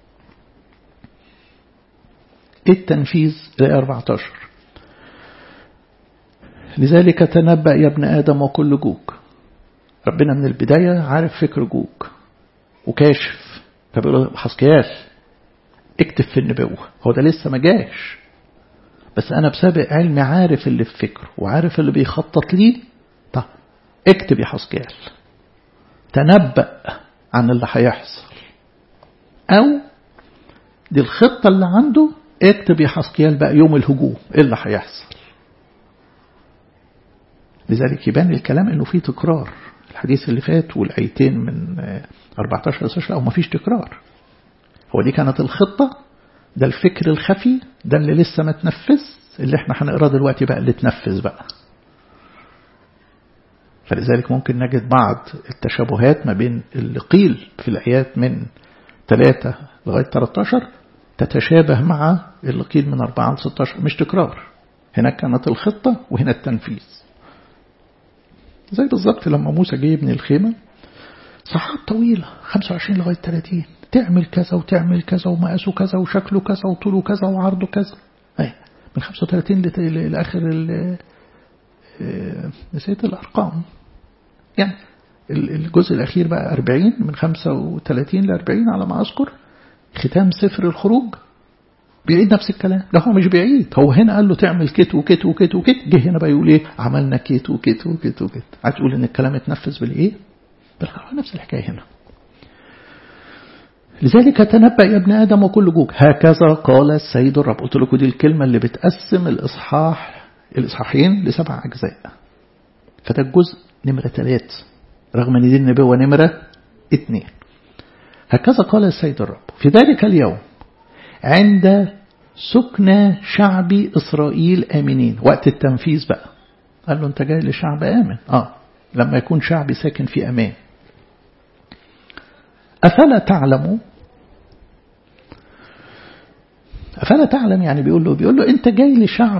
ايه التنفيذ؟ الآية 14 لذلك تنبأ يا ابن آدم وكل جوج. ربنا من البداية عارف فكر جوج وكاشف، فبيقول حسكيال اكتب في النبوة. هو ده لسه ما جاش، بس أنا بسابق علمي عارف اللي في فكره وعارف اللي بيخطط ليه. طب اكتب يا حسكيال، تنبأ عن اللي هيحصل، أو دي الخطة اللي عنده، اكتب يا حسكيال بقى يوم الهجوم ايه اللي هيحصل. لذلك يبان الكلام انه فيه تكرار. الحديث اللي فات والآيتين من 14-16 او ما فيش تكرار. هو دي كانت الخطة، ده الفكر الخفي، ده اللي لسه ما تنفذ، اللي احنا هنقراه دلوقتي بقى اللي تنفذ بقى. فلذلك ممكن نجد بعض التشابهات ما بين اللي قيل في الآيات من 3 لغاية 13 تتشابه مع اللي قيل من 4-16. مش تكرار، هناك كانت الخطة وهنا التنفيذ. زي بالضبط لما موسى جه يبني الخيمة، صحات طويلة 25 لغاية 30، تعمل كذا وتعمل كذا ومقاسه كذا وشكله كذا وطوله كذا وعرضه كذا. من 35 لآخر نسيت الأرقام. يعني الجزء الأخير بقى 40 من 35 ل40 على ما أذكر. ختام سفر الخروج بيعيد نفس الكلام. ده هو مش بيعيد، هو هنا قال له تعمل كت وكت وكت وكت، جه هنا بقى يقول ايه؟ عملنا كت وكت وكت وكت. عايز تقول ان الكلام اتنفذ بالايه؟ بالحرف. نفس الحكايه هنا. لذلك تنبأ يا ابن آدم وكل جوج هكذا قال السيد الرب. قلت لكم دي الكلمة اللي بتقسم الإصحاحين ل7 أجزاء. فده الجزء نمرة 3 رغم ان دي النبوة نمرة 2. هكذا قال السيد الرب في ذلك اليوم عند سكن شعب إسرائيل آمنين. وقت التنفيذ بقى قال له أنت جاي لشعب آمن. لما يكون شعب ساكن في أمان. أفلا تعلم يعني بيقول له أنت جاي لشعب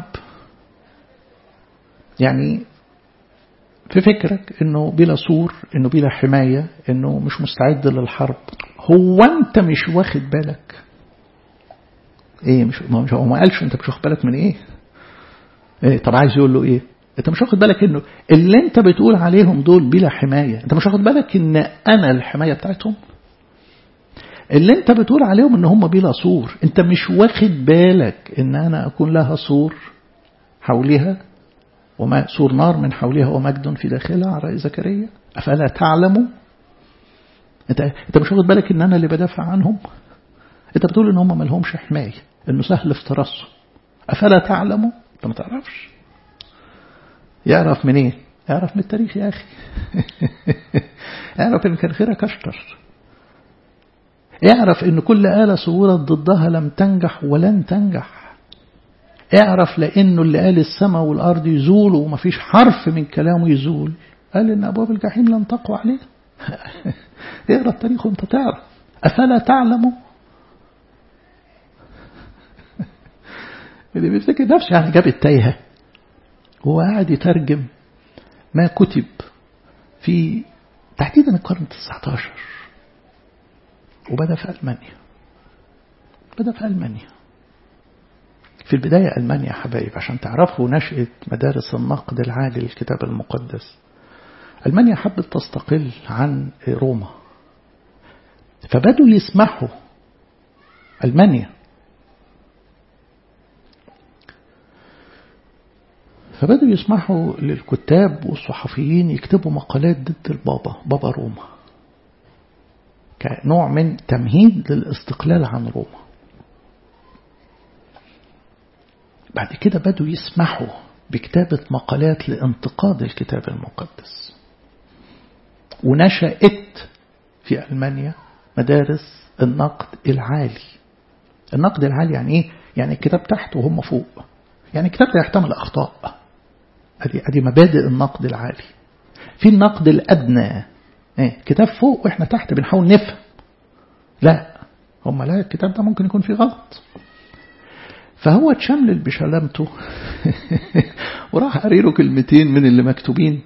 يعني في فكرك أنه بلا سور، أنه بلا حماية، أنه مش مستعد للحرب. هو أنت مش واخد بالك إيه؟ هو ما قالش أنت مش واخد بالك من إيه؟ طب عايز يقول له إيه؟ أنت مش واخد بالك أنه اللي أنت بتقول عليهم دول بلا حماية، أنت مش واخد بالك أن أنا الحماية بتاعتهم؟ اللي أنت بتقول عليهم أن هم بلا سور، أنت مش واخد بالك أن أنا أكون لها سور حولها وما سور نار من حولها ومجد في داخلها على رأي زكريا. أفلا تعلموا؟ أنت مش واخد بالك أن أنا اللي بدافع عنهم؟ أنت بتقول أن هم ما لهمش حماية، أنه سهل افتراسهم. أفلا تعلموا؟ أنت ما تعرفش. يعرف من إيه؟ يعرف من التاريخ يا أخي. يعرف أن كان خيرك أشطر. يعرف أن كل آلة صورت ضدها لم تنجح ولن تنجح. اعرف لأنه اللي قال السماء والأرض يزولوا وما فيش حرف من كلامه يزول، قال إن أبواب الجحيم لن تقوى عليه. اقرأ التاريخ وانت تعرف. أفلا تعلموا؟ اللي بيفتكر نفسه يعني جاب التايهة، هو قاعد يترجم ما كتب في تحديدا القرن 19 وبدأ في ألمانيا. في البداية ألمانيا حبايب عشان تعرفوا نشأة مدارس النقد العالي للكتاب المقدس. ألمانيا حبت تستقل عن روما، فبدوا يسمحوا ألمانيا للكتاب والصحفيين يكتبوا مقالات ضد بابا روما كنوع من تمهيد للاستقلال عن روما. بعد كده بدوا يسمحوا بكتابة مقالات لانتقاد الكتاب المقدس، ونشأت في ألمانيا مدارس النقد العالي. النقد العالي يعني إيه؟ يعني الكتاب تحت وهم فوق، يعني الكتاب لا يحتمل أخطاء. هذه مبادئ النقد العالي. في النقد الأدنى كتاب فوق وإحنا تحت بنحاول نفهم. لا، هم لا، الكتاب ده ممكن يكون فيه غلط. فهو تشمل بشلامته وراح قريله كلمتين من اللي مكتوبين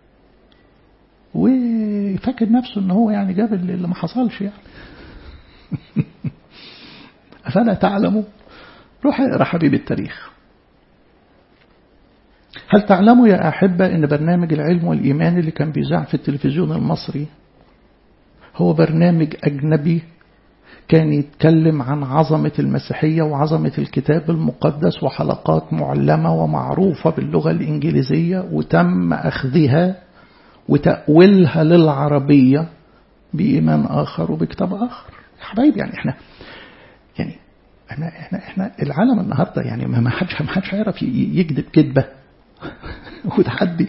وفاكر نفسه ان هو يعني جاب اللي ما حصلش يعني. أفلا تعلموا؟ روح اقرا حبيب التاريخ. هل تعلموا يا أحبة ان برنامج العلم والإيمان اللي كان بيذاع في التلفزيون المصري هو برنامج أجنبي كان يتكلم عن عظمة المسيحية وعظمة الكتاب المقدس، وحلقات معلمة ومعروفة باللغة الإنجليزية، وتم أخذها وتأويلها للعربية بإيمان آخر وبكتاب آخر. يا حبايب يعني احنا العالم النهاردة يعني ما حدش هيعرف يكذب كذبة وتحدي.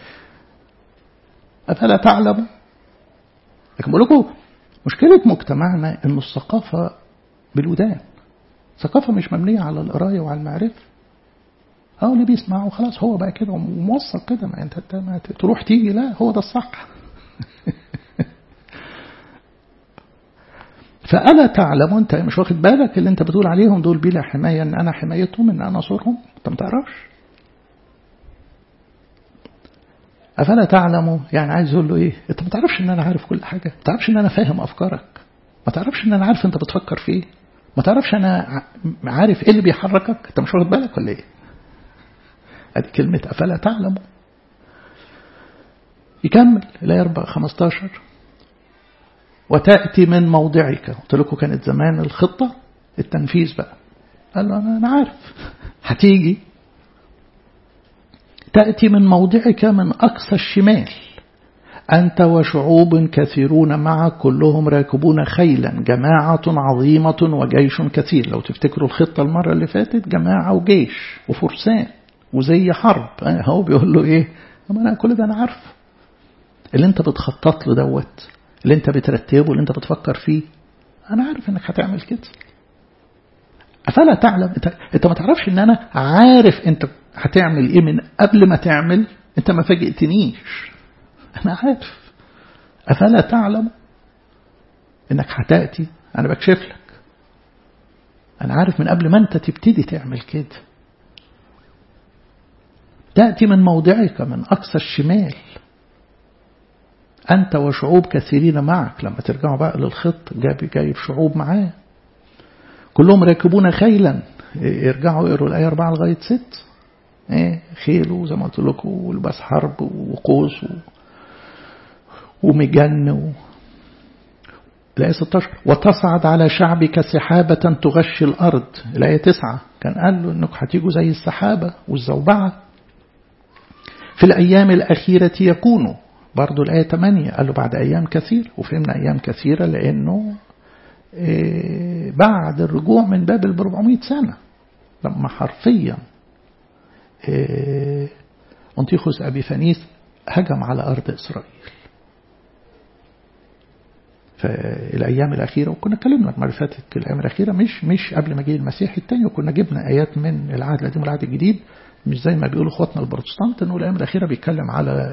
أفلا تعلموا؟ لكن بقول لكم مشكلة مجتمعنا إنه الثقافة بالودان، ثقافة مش مبنية على القراية وعلى المعرفة. اللي بيسمعه خلاص هو بقى كده وموصل كده، ما انت ما تروح تيجي، لا هو ده الصح. فألا تعلم؟ انت مش واخد بالك اللي انت بتقول عليهم دول بلا حماية، ان انا حمايتهم، ان انا صورهم، انت ما تعرفش. أفلا تعلموا؟ يعني عايز يقول له إيه؟ أنت ما تعرفش إن أنا عارف كل حاجة؟ ما تعرفش إن أنا فاهم أفكارك؟ ما تعرفش إن أنا عارف أنت بتفكر في إيه؟ ما تعرفش أنا عارف إيه اللي بيحركك؟ أنت مش واخد بالك ولا إيه؟ هذه كلمة أفلا تعلموا. يكمل الآية 15 وتأتي من موضعك. قلت لكم كانت زمان الخطة التنفيذ بقى. قال له أنا عارف هتيجي، تأتي من موضعك من أقصى الشمال أنت وشعوب كثيرون معك كلهم راكبون خيلا، جماعة عظيمة وجيش كثير. لو تفتكروا الخطة المرة اللي فاتت، جماعة وجيش وفرسان وزي حرب. هو بيقول له إيه؟ أنا كل ده أنا عارف. اللي أنت بتخطط له دوت، اللي أنت بترتبه، اللي أنت بتفكر فيه، أنا عارف إنك هتعمل كده. أفلا تعلم؟ أنت ما تعرفش إن أنا عارف أنت هتعمل إيه من قبل ما تعمل. أنت ما فاجئتنيش، أنا عارف. أفلا تعلم إنك هتأتي؟ أنا بكشف لك، أنا عارف من قبل ما أنت تبتدي تعمل كده. تأتي من موضعك من أقصى الشمال أنت وشعوب كثيرين معك. لما ترجعوا بقى للخط جايب شعوب معاه كلهم راكبون خيلا. يرجعوا يقروا الآية 4 لغاية 6. خيل زي ما قلت لكم ولباس حرب وقوس ومجن الآية 16 وتصعد على شعبك سحابة تغشي الأرض. الآية 9 كان قال له إنك هتيجوا زي السحابة والزوبعة. في الأيام الأخيرة يكونوا. برضو الآية 8 قال له بعد أيام كثير. وفهمنا أيام كثيرة لأنه بعد الرجوع من بابل ب400 سنة لما حرفيا أنطيخوس أبيفانيس هجم على أرض إسرائيل. فالأيام الأخيرة وكنا اتكلمنا المرة اللي فاتت الأيام الأخيرة مش قبل ما جه المسيح الثاني. وكنا جبنا آيات من العهد القديم والعهد الجديد مش زي ما بيقولوا اخواتنا البروتستانت انه الأيام الأخيرة بيتكلم على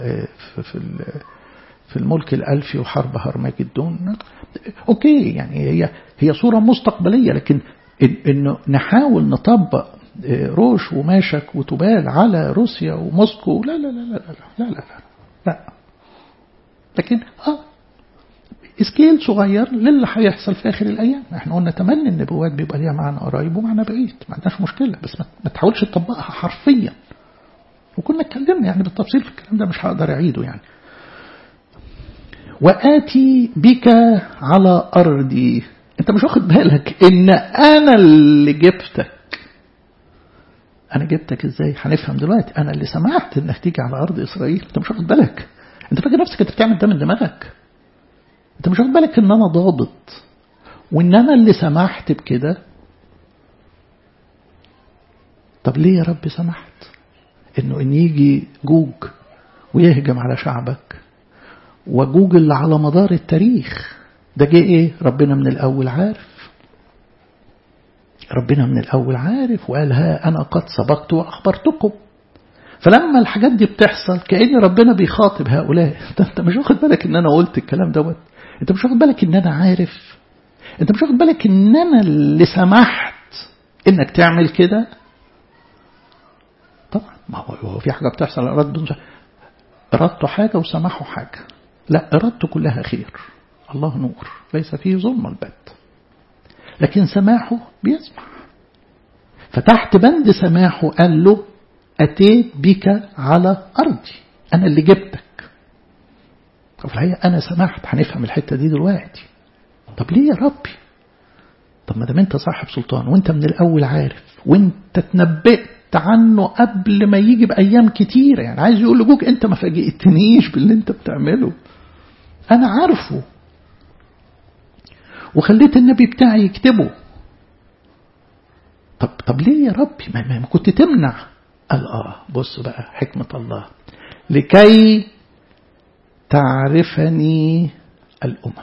في الملك الألفي وحرب هرمجدون. أوكي يعني هي صورة مستقبلية، لكن إنه نحاول نطبق روش وماشك وتبال على روسيا وموسكو لا لا لا لا لا لا لا, لا. لكن سكيل صغير للي هيحصل في آخر الأيام. احنا قلنا تمني النبوات بيبقى ليها معنى قريب ومعنى بعيد، ما عندناش مشكلة، بس ما تحاولش تطبقها حرفيا. وكنا اتكلمنا يعني بالتفصيل في الكلام ده، مش هقدر أعيده يعني. وآتي بك على أرضي. انت مش واخد بالك ان انا اللي جبتك. انا جبتك ازاي؟ هنفهم دلوقتي. انا اللي سمحت انك تيجي على ارض اسرائيل. انت مش واخد بالك. انت فاكر نفسك انت بتعمل ده من دماغك. انت مش واخد بالك ان انا ضابط وان انا اللي سمحت بكده. طب ليه يا رب سمحت ان يجي جوج ويهجم على شعبك؟ وجوج اللي على مدار التاريخ ده جه ايه؟ ربنا من الاول عارف. ربنا من الاول عارف وقال ها انا قد سبقت واخبرتكم. فلما الحاجات دي بتحصل كأن ربنا بيخاطب هؤلاء. انت مش واخد بالك ان انا قلت الكلام دوت؟ انت مش واخد بالك ان انا عارف؟ انت مش واخد بالك ان انا اللي سمحت انك تعمل كده؟ طبعا ما هو في حاجة بتحصل أردت حاجة وسمحوا حاجة. لا، إرادته كلها خير. الله نور ليس فيه ظلم البت، لكن سماحه بيسمح. فتحت بند سماحه قال له أتيت بك على أرضي. أنا اللي جبتك. طب الحقيقة أنا سمحت. هنفهم الحتة دي دلوقتي. طب ليه يا ربي؟ طب ما دام أنت صاحب سلطان وأنت من الأول عارف وأنت تنبأت عنه قبل ما يجي بأيام كتيرة. يعني عايز يقول لجوك أنت ما فاجئتنيش باللي أنت بتعمله، أنا عارفه وخليت النبي بتاعي يكتبه. طب ليه يا ربي ما كنت تمنع؟ قال بص بقى حكمة الله. لكي تعرفني الأمم.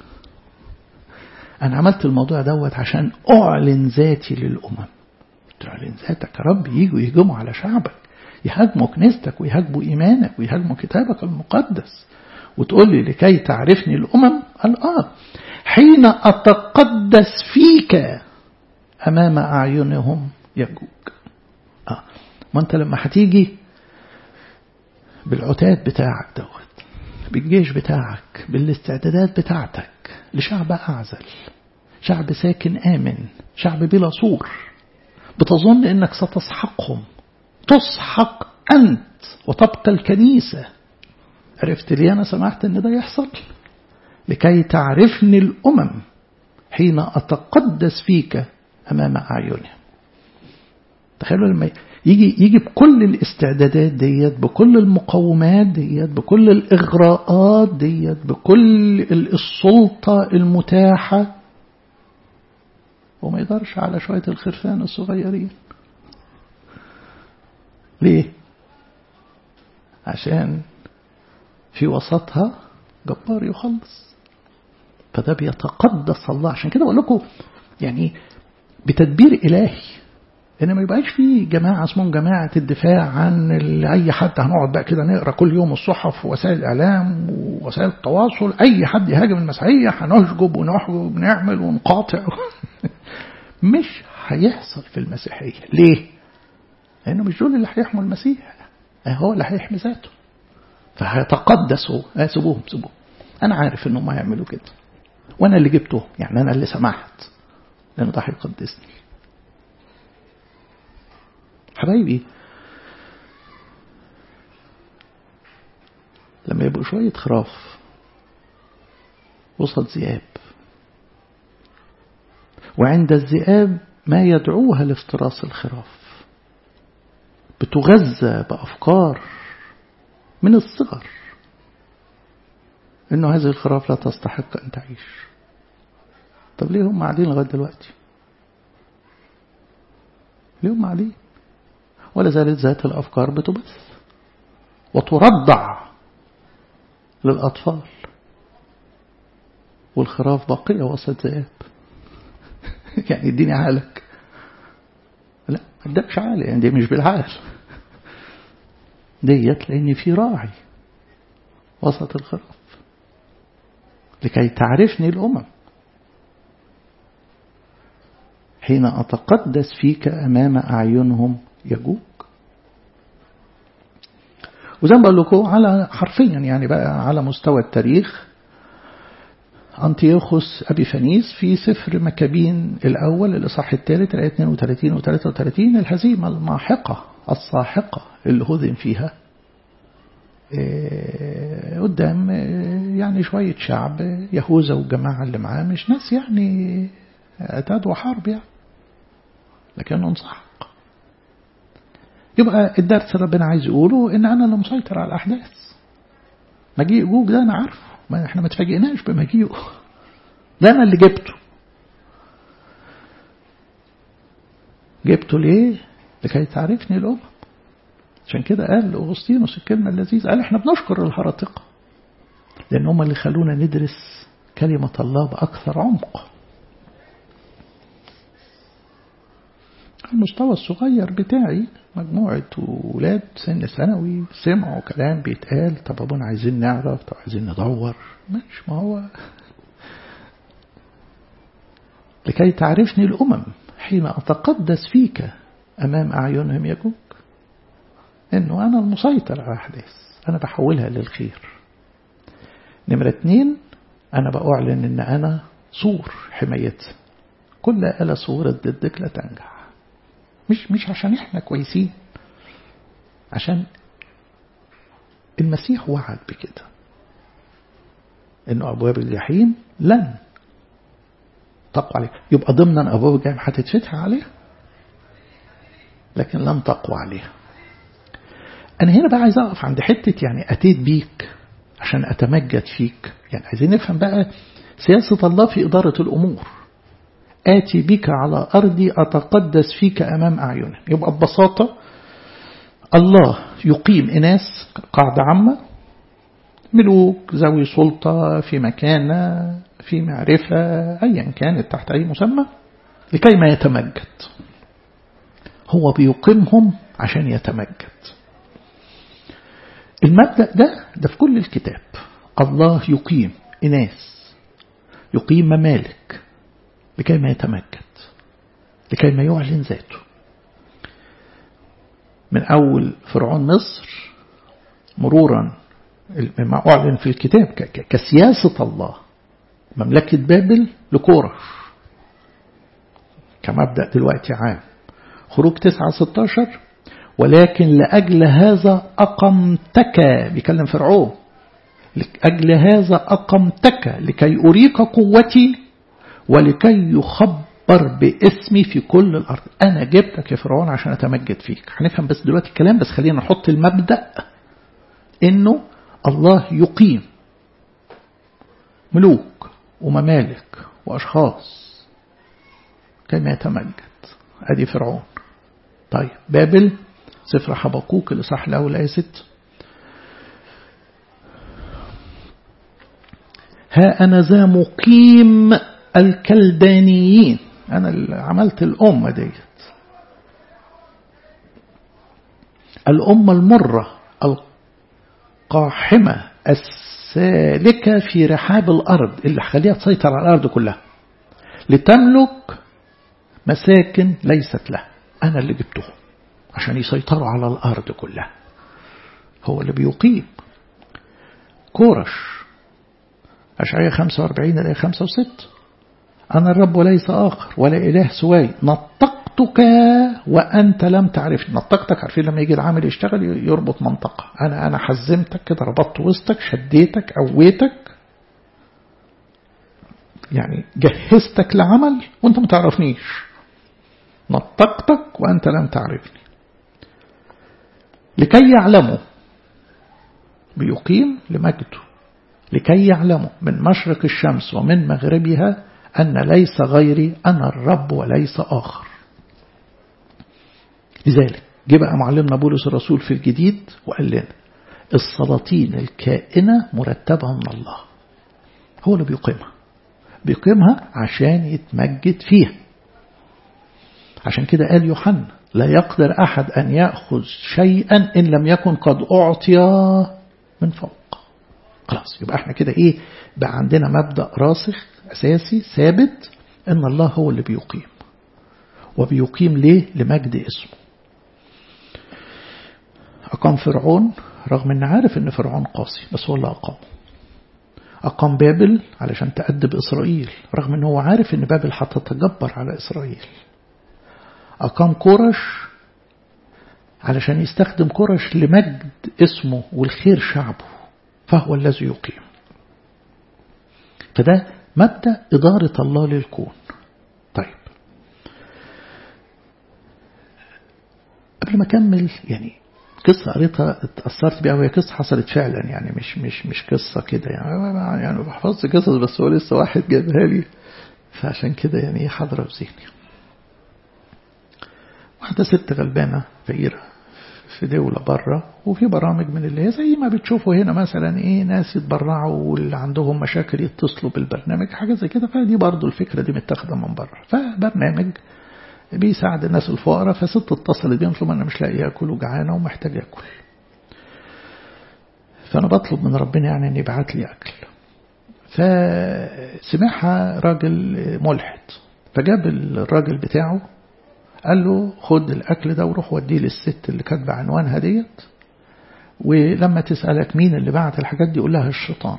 أنا عملت الموضوع دوت عشان أعلن ذاتي للأمم. تعلن ذاتك يا رب. يجوا يهجموا على شعبك، يهاجموا كنيستك ويهاجموا إيمانك ويهاجموا كتابك المقدس، وتقول لي لكي تعرفني الأمم. قال حين أتقدس فيك أمام أعينهم يجوج. ما أنت لما هتيجي بالعتاد بتاعك دوت، بالجيش بتاعك، بالاستعدادات بتاعتك لشعب أعزل، شعب ساكن آمن، شعب بلا سور، بتظن أنك ستسحقهم. تسحق أنت وتبقى الكنيسة. عرفت ليه أنا سمحت أن ده يحصل؟ لكي تعرفني الأمم حين أتقدس فيك أمام أعينهم. تخيلوا لما يجي بكل الاستعدادات ديت، بكل المقومات ديت، بكل الإغراءات ديت، بكل السلطة المتاحة، وما يقدرش على شوية الخرفان الصغيرين. ليه؟ عشان في وسطها جبار يخلص. فده بيتقدس الله. عشان كده بقول لكم يعني بتدبير إلهي إن ما يبقاش فيه جماعة اسمهم جماعة الدفاع عن أي حد. هنقعد بقى كده نقرأ كل يوم الصحف ووسائل الإعلام ووسائل التواصل، أي حد يهاجم المسيحية هنشجب ونحجب ونعمل ونقاطع. مش هيحصل في المسيحية. ليه؟ لأنه مش دول اللي هيحموا المسيح، هو اللي هيحمي ذاته. فهيتقدسوا. سيبوهم. أنا عارف إنهم ما يعملوا كده، وأنا اللي جبته، يعني أنا اللي سمحت، لأنه ده هيقدسني. حبايبي، لما يبقوا شوية خراف وسط ذئاب، وعند الذئاب ما يدعوها لافتراس الخراف، بتغذى بأفكار من الصغر إنه هذه الخراف لا تستحق أن تعيش. طب ليه هم قاعدين لغاية دلوقتي؟ ليه هم قاعدين؟ ولا زالت ذات الأفكار بتبث وترضع للأطفال، والخراف باقية وسط ذئاب. يعني اديني عقلك. لا، ما ادكش عقل، يعني دي مش بالعقل، ديت لأن في راعي وسط الخراف لكي تعرفني الأمم حين أتقدس فيك أمام أعينهم يجوك. وزي ما بقول لكم على حرفيا يعني بقى على مستوى التاريخ، أنطيوخوس أبيفانيس في سفر مكابين الأول الإصحاح الثالث الآية 32 و 33 الهزيمة الماحقة الساحقة اللي هزم فيها قدام يعني شوية شعب يهوذا والجماعة اللي معاه، مش ناس يعني اعتاد وحرب يعني، لكنه انسحق. يبقى الدرس ربنا عايز يقوله إن أنا اللي مسيطر على الأحداث. مجيء جوج ده أنا عارفه، ما احنا ما تفاجئناش بمجيئه، ده أنا اللي جبته ليه؟ لكي تعرفني الأمم. عشان كده قال أغسطينوس الكلمة اللذيذة، قال احنا بنشكر الهراطقة لأن هم اللي خلونا ندرس كلمة الله بأكثر عمق. المستوى الصغير بتاعي مجموعة ولاد سن ثانوي سمعوا كلام بيتقال، طب أبونا عايزين نعرف، طب عايزين ندور، مش ما هو لكي تعرفني الأمم حين أتقدس فيك أمام أعينهم يجوك. إنه أنا المسيطر على الأحداث، أنا بحولها للخير. نمرة 2، أنا بأعلن إن أنا سور حمايتها، كل آلة صورت ضدك لا تنجح. مش عشان إحنا كويسين، عشان المسيح وعد بكده إنه أبواب الجحيم لن تقوى عليه. يبقى ضمنا أبواب الجحيم هتتفتح عليها لكن لن تقوى عليها. أنا هنا بقى عايز أقف عند حتة يعني أتيت بيك عشان أتمجد فيك. يعني عايزين نفهم بقى سياسة الله في إدارة الأمور. آتي بك على أرضي أتقدس فيك أمام أعينهم. يبقى ببساطة الله يقيم إناس قاعدة عامة، ملوك ذوي سلطة في مكانة في معرفة أيا كانت تحت أي مسمى، لكي ما يتمجد. هو بيقيمهم عشان يتمجد. المبدأ ده في كل الكتاب. الله يقيم إناس، يقيم ممالك لكي ما يتمجد، لكي ما يعلن ذاته. من أول فرعون مصر مرورا ما أعلن في الكتاب كسياسة الله، مملكة بابل لكورش كمبدأ دلوقتي عام. خروج 9:16 ولكن لأجل هذا أقمتك، بيكلم فرعون، لأجل هذا أقمتك لكي أريك قوتي ولكي يخبر باسمي في كل الأرض. أنا جبتك يا فرعون عشان أتمجد فيك. هنفهم بس دلوقتي الكلام، بس خلينا نحط المبدأ إنه الله يقيم ملوك وممالك وأشخاص كما يتمجد. أدي فرعون. طيب بابل، سفر حبقوق الإصحاح الأول آية 6، ها أنا ذا مقيم الكلدانيين. أنا اللي عملت الأمة ديت، الأمة المرة القاحمة السالكة في رحاب الأرض اللي خليها تسيطر على الأرض كلها لتملك مساكن ليست له. أنا اللي جبتهم عشان يسيطروا على الأرض كلها. هو اللي بيقيم. كورش أشعياء 45 إلى 5 و6. أنا الرب وليس آخر ولا إله سواي، نطقتك وأنت لم تعرف. نطقتك، عارفين لما يجي العامل يشتغل يربط منطقة. أنا حزمتك كده، ربطت وسطك، شديتك، قويتك، يعني جهزتك لعمل وأنت ما تعرفنيش. نطقتك وأنت لم تعرفني، لكي يعلموا. بيقيم لمجده، لكي يعلموا من مشرق الشمس ومن مغربها أن ليس غيري، أنا الرب وليس آخر. لذلك جه بقى معلمنا بولس الرسول في الجديد وقال لنا السلاطين الكائنة مرتبة من الله، هو اللي بيقيمها عشان يتمجد فيها. عشان كده قال يوحنا لا يقدر أحد أن يأخذ شيئا إن لم يكن قد أعطي من فوق. خلاص، يبقى احنا كده ايه بقى؟ عندنا مبدأ راسخ أساسي ثابت إن الله هو اللي بيقيم. وبيقيم ليه؟ لمجد اسمه. أقام فرعون رغم أن عارف أن فرعون قاسي، بس هو اللي أقامه. أقام بابل علشان تأدب إسرائيل رغم أنه هو عارف أن بابل هتتجبر على إسرائيل. أقام كورش علشان يستخدم كورش لمجد اسمه والخير شعبه، فهو الذي يقيم. فده مبدأ إدارة الله للكون. طيب، قبل ما أكمل يعني قصة قريتها اتأثرت بها، وهي قصة حصلت فعلا، يعني مش قصة كده يعني بحفظت قصص، بس هو لسه واحد جابها لي فعشان كده يعني حاضرة في ذهني. واحدة ست غلبانة فقيرة في دولة بره، وفي برامج من اللي هي زي ما بتشوفوا هنا مثلا ايه، ناس يتبرعوا واللي عندهم مشاكل يتصلوا بالبرنامج، حاجة زي كده. فدي برضو الفكرة دي متاخدة من بره، فبرنامج بيساعد الناس الفقراء. فست اتصلت بيهم قالت انا مش لاقي اكل وجعانة ومحتاج اكل، فانا بطلب من ربنا يعني ان يبعت لي اكل. فسمعها راجل ملحد، فجاب الراجل بتاعه قال له خد الأكل ده وروح وديه للست اللي كاتبه عنوانها ديت، ولما تسألك مين اللي بعت الحاجات دي قول لها الشيطان.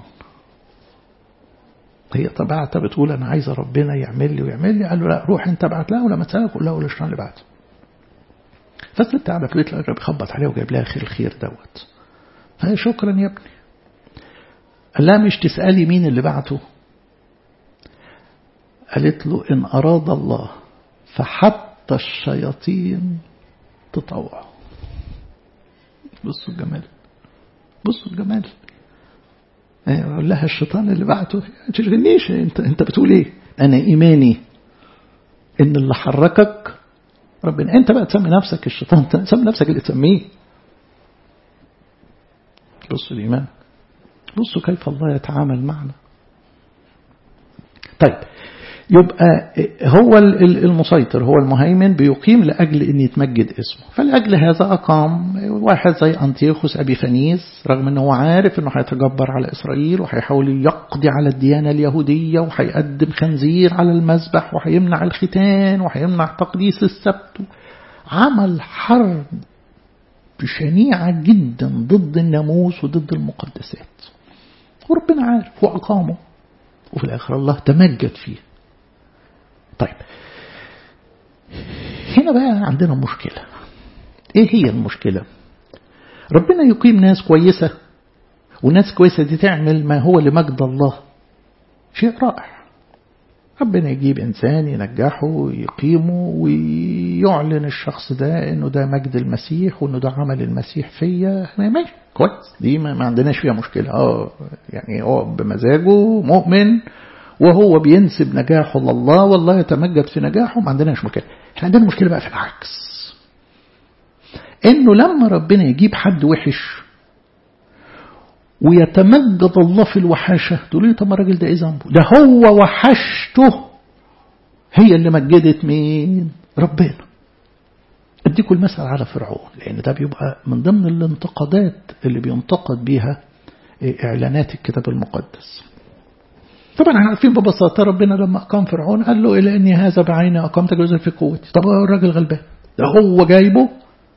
هي طبعتها بتقول أنا عايزة ربنا يعمل لي ويعمل لي. قال له لا، روح أنت بعت لها، ولما تسألك قول لها الشيطان اللي بعت. فالست قاعدة في بيت الراجل بيخبط عليها وجايب لها الخير دوت. فهي شكرا يا ابني. قال لها مش تسألي مين اللي بعته؟ قالت له إن أراد الله فحتى الشياطين تطوع. بصوا الجمال، بصوا الجمال. أقول لها الشيطان اللي بعته، ما تشغلنيش. انت بتقول ايه؟ انا ايماني ان اللي حركك ربنا. انت بقى تسمي نفسك الشيطان، تسمي نفسك اللي تسميه. بصوا الايمان، بصوا كيف الله يتعامل معنا. طيب، يبقى هو المسيطر، هو المهيمن، بيقيم لأجل أن يتمجد اسمه. فلأجل هذا أقام واحد زي أنطيوخوس أبيفانيس، رغم أنه عارف أنه هيتجبر على إسرائيل وهيحاول يقضي على الديانة اليهودية وهيقدم خنزير على المذبح وهيمنع الختان وهيمنع تقديس السبت. عمل حرب شنيعة جدا ضد الناموس وضد المقدسات، وربنا عارف وأقامه، وفي الآخر الله تمجد فيه. طيب، هنا بقى عندنا مشكلة. ايه هي المشكلة؟ ربنا يقيم ناس كويسة، وناس كويسة دي تعمل ما هو لمجد الله، شيء رائع. ربنا يجيب إنسان ينجحه يقيمه ويعلن الشخص ده إنه ده مجد المسيح وإنه ده عمل المسيح فيا، ماشي كويس، دي ما عندناش فيها مشكلة. يعني هو بمزاجه مؤمن وهو بينسب نجاحه لله والله يتمجد في نجاحه، ما عندناش مشكلة. احنا عندنا مشكلة بقى في العكس، إنه لما ربنا يجيب حد وحش ويتمجد الله في الوحاشة. تقول لي طب ما الراجل ده ايه ذنبه؟ ده هو وحشته هي اللي مجدت مين؟ ربنا. اديكم المثل على فرعون، لان ده بيبقى من ضمن الانتقادات اللي بينتقد بيها اعلانات الكتاب المقدس. طبعا احنا عارفين ببساطه ربنا لما اقام فرعون قال له الى اني هذا بعيني اقامتك جزء في قوتي. طب الراجل غلبان، ده هو جايبه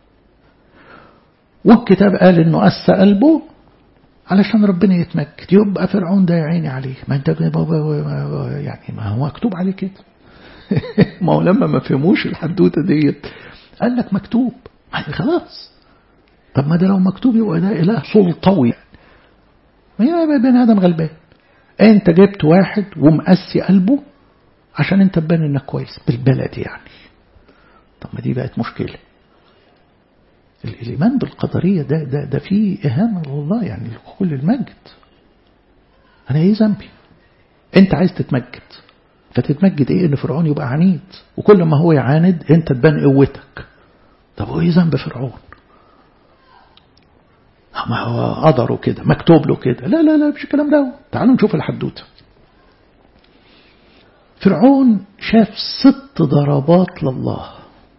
والكتاب قال انه قسى قلبه علشان ربنا يتمجد. يبقى فرعون ده يا عيني عليه، ما انت يعني ما هو مكتوب عليه كده. ما هو لما ما فهموش الحدوته ديت قال لك مكتوب، خلاص. طب ما ده لو مكتوب يبقى ده اله سلطوي. ما بني ادم غلبان، انت جبت واحد ومقسي قلبه عشان انت تبان انك كويس بالبلد يعني. طب ما دي بقت مشكله. الايمان بالقدريه ده فيه اهانه لله يعني كل المجد. انا ايه ذنبي؟ انت عايز تتمجد، فتتمجد ايه؟ ان فرعون يبقى عنيد، وكل ما هو يعاند انت تبان قوتك. طب هو ايه ذنب فرعون؟ ما هو قدره كده، مكتوب له كده. لا لا لا مش الكلام ده. تعالوا نشوف الحدوته. فرعون شاف 6 ضربات لله،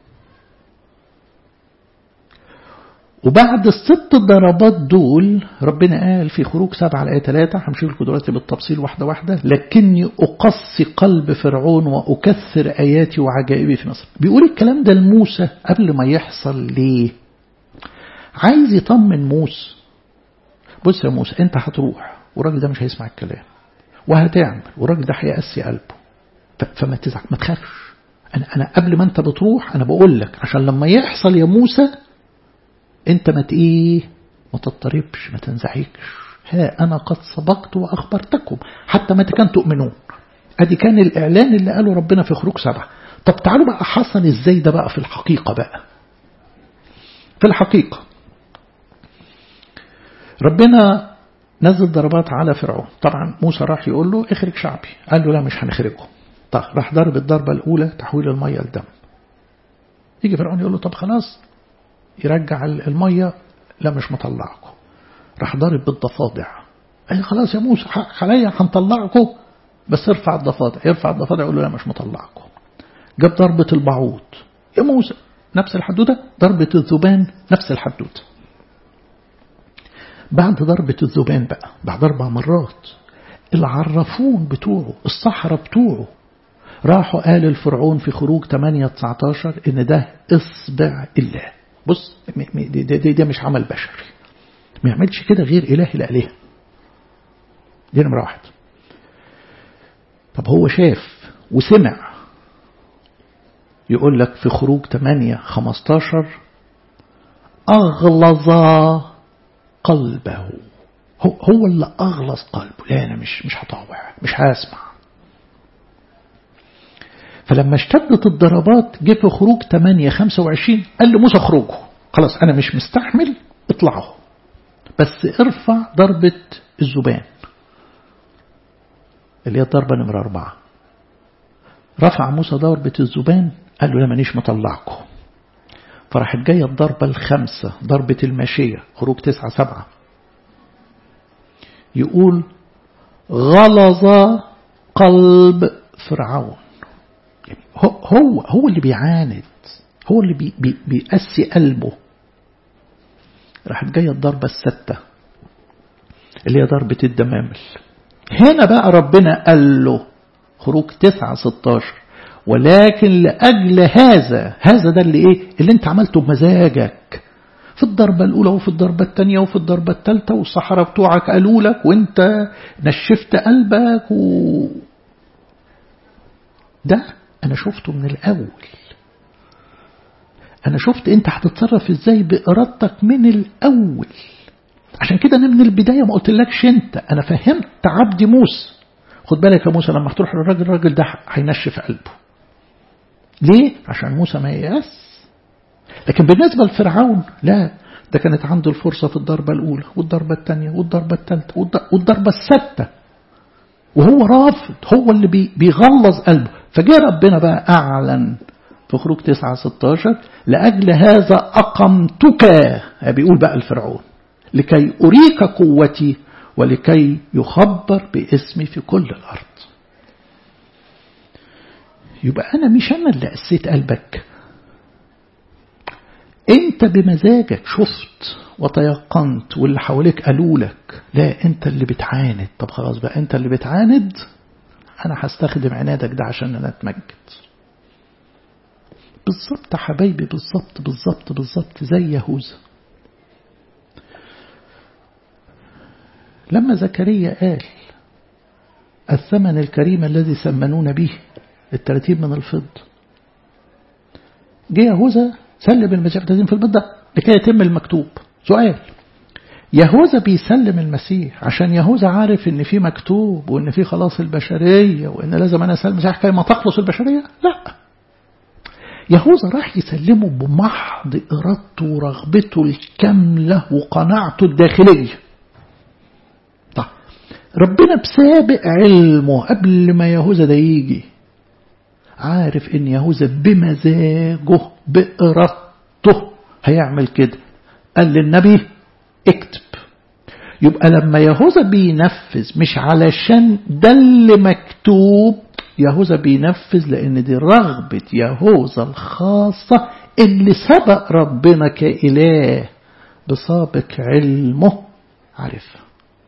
وبعد ال6 ضربات دول ربنا قال في خروج 7:3، همشي لكم دلوقتي بالتفصيل واحدة واحدة، لكني أقصي قلب فرعون وأكثر آياتي وعجائبي في مصر. بيقول الكلام ده لموسى قبل ما يحصل. ليه؟ عايز يطمن موسى. بص يا موسى، انت هتروح والراجل ده مش هيسمع الكلام، وهتعمل والراجل ده هيقسي قلبه، فما تزعل، ما تخافش. انا قبل ما انت بتروح انا بقول لك عشان لما يحصل يا موسى انت ما تضطربش، ما تنزعجش. ها انا قد سبقت واخبرتكم حتى متى كان تؤمنون. ادي كان الاعلان اللي قاله ربنا في خروج 7. طب تعالوا بقى حصل ازاي ده بقى في الحقيقة بقى. في الحقيقة ربنا نزل ضربات على فرعون. طبعا موسى راح يقول له اخرج شعبي، قال له لا مش هنخرجه. طب راح ضرب الضربة الأولى تحويل المية لدم. يجي فرعون يقول له طب خلاص يرجع المية، لا مش مطلعكم. راح ضارب بالضفادع، قال خلاص يا موسى حاليا هنطلعكم بس ارفع الضفادع. يرفع الضفادع يقول له لا مش مطلعكم. جاب ضربة البعوض يا موسى، نفس الحدوته. ضربة الذبان نفس الحدوته. بعد ضربة الذبان بقى بعد 4 مرات العرافون بتوعه الصحراء بتوعه راحوا قال الفرعون في خروج 8:19 ان ده اصبع الله. بص ده مش عمل بشري، ما يعملش كده غير إله الآلهة. دي نمرة 1. طب هو شاف وسمع. يقول لك في خروج 8:15 أغلظ قلبه. هو اللي أغلظ قلبه. لا أنا مش هطاوع، مش هسمع. فلما اشتدت الضربات جه في خروج 8:25 قال لموسى اخرجوا، خلاص أنا مش مستحمل، اطلعوا بس ارفع ضربة الذبان اللي هي الضربة نمرة 4. رفع موسى ضربة الذبان، قال له لا مانيش مطلعكم. فراحت جاية الضربة ال5 ضربة الماشية خروج 9:7. يقول غلظ قلب فرعون. يعني هو اللي بيعاند، هو اللي بيقسي قلبه. راحت جاية الضربة ال6 اللي هي ضربة الدمامل. هنا بقى ربنا قال له خروج 9:16 ولكن لأجل هذا ده اللي ايه اللي انت عملته بمزاجك في الضربة الأولى وفي الضربة الثانية وفي الضربة الثالثة، والصحراء بتوعك قالوا لك وانت نشفت قلبك ده أنا شفته من الأول. أنا شفت أنت هتتصرف إزاي بإرادتك من الأول. عشان كده أنا من البداية ما قلت لكش أنت، أنا فهمت عبدي موسى. خد بالك يا موسى لما تروح للراجل الراجل ده هينشف قلبه. ليه؟ عشان موسى ما ييأس. لكن بالنسبة لفرعون لا، ده كانت عنده الفرصة في الضربة الأولى والضربة الثانية والضربة الثالثة والضربة ال6 وهو رافض، هو اللي بيغلظ قلبه. فجاء ربنا بقى أعلن في خروج 9:16 لأجل هذا أقمتك، بيقول بقى الفرعون، لكي أريك قوتي ولكي يخبر باسمي في كل الأرض. يبقى أنا مش أنا اللي قسيت قلبك، أنت بمزاجك شفت وتيقنت واللي حواليك قالوا لك، لا أنت اللي بتعاند. طب خلاص بقى أنت اللي بتعاند، أنا هستخدم عنادك ده عشان أنا أتمجد. بالظبط حبايبي، بالظبط بالظبط بالظبط زي يهوذا. لما زكريا قال الثمن الكريم الذي ثمنون به 30 من الفضة، جه يهوذا سلم المسيح 30 في الفضة لكي يتم المكتوب. سؤال، يهوذا بيسلم المسيح عشان يهوذا عارف ان في مكتوب وان في خلاص البشرية وان لازم انا اسلم المسيح كي ما تخلص البشرية؟ لا، يهوذا راح يسلمه بمحض إرادته ورغبته الكاملة وقناعته الداخلية. طيب ربنا بسابق علمه قبل ما يهوذا ده يجي عارف ان يهوذا بمزاجه بإرادته هيعمل كده، قال للنبي اكتب. يبقى لما يهوذا بينفذ مش علشان ده اللي مكتوب، يهوذا بينفذ لأن دي رغبة يهوذا الخاصة اللي سبق ربنا كإله بسابق علمه عارفها.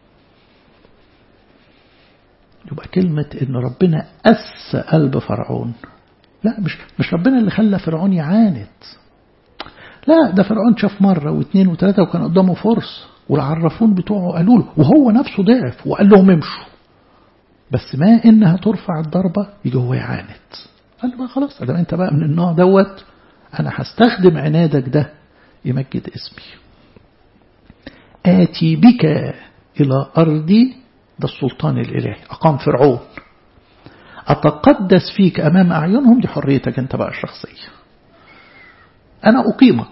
يبقى كلمة إن ربنا أس قلب فرعون، لا مش ربنا اللي خلى فرعون يعاند، لا ده فرعون شاف مرة واثنين وثلاثة وكان قدامه فرص والعرافون بتوعه قالوا له وهو نفسه ضعف وقال لهم امشوا، بس ما إنها ترفع الضربة يجي هو يعاند. قال بقى خلاص أدام أنت بقى من النوع دوت أنا هستخدم عنادك ده يمجد اسمي. آتي بك إلى أرضي، ده السلطان الإلهي أقام فرعون، أتقدس فيك أمام أعينهم، دي حريتك أنت بقى الشخصية. أنا أقيمك،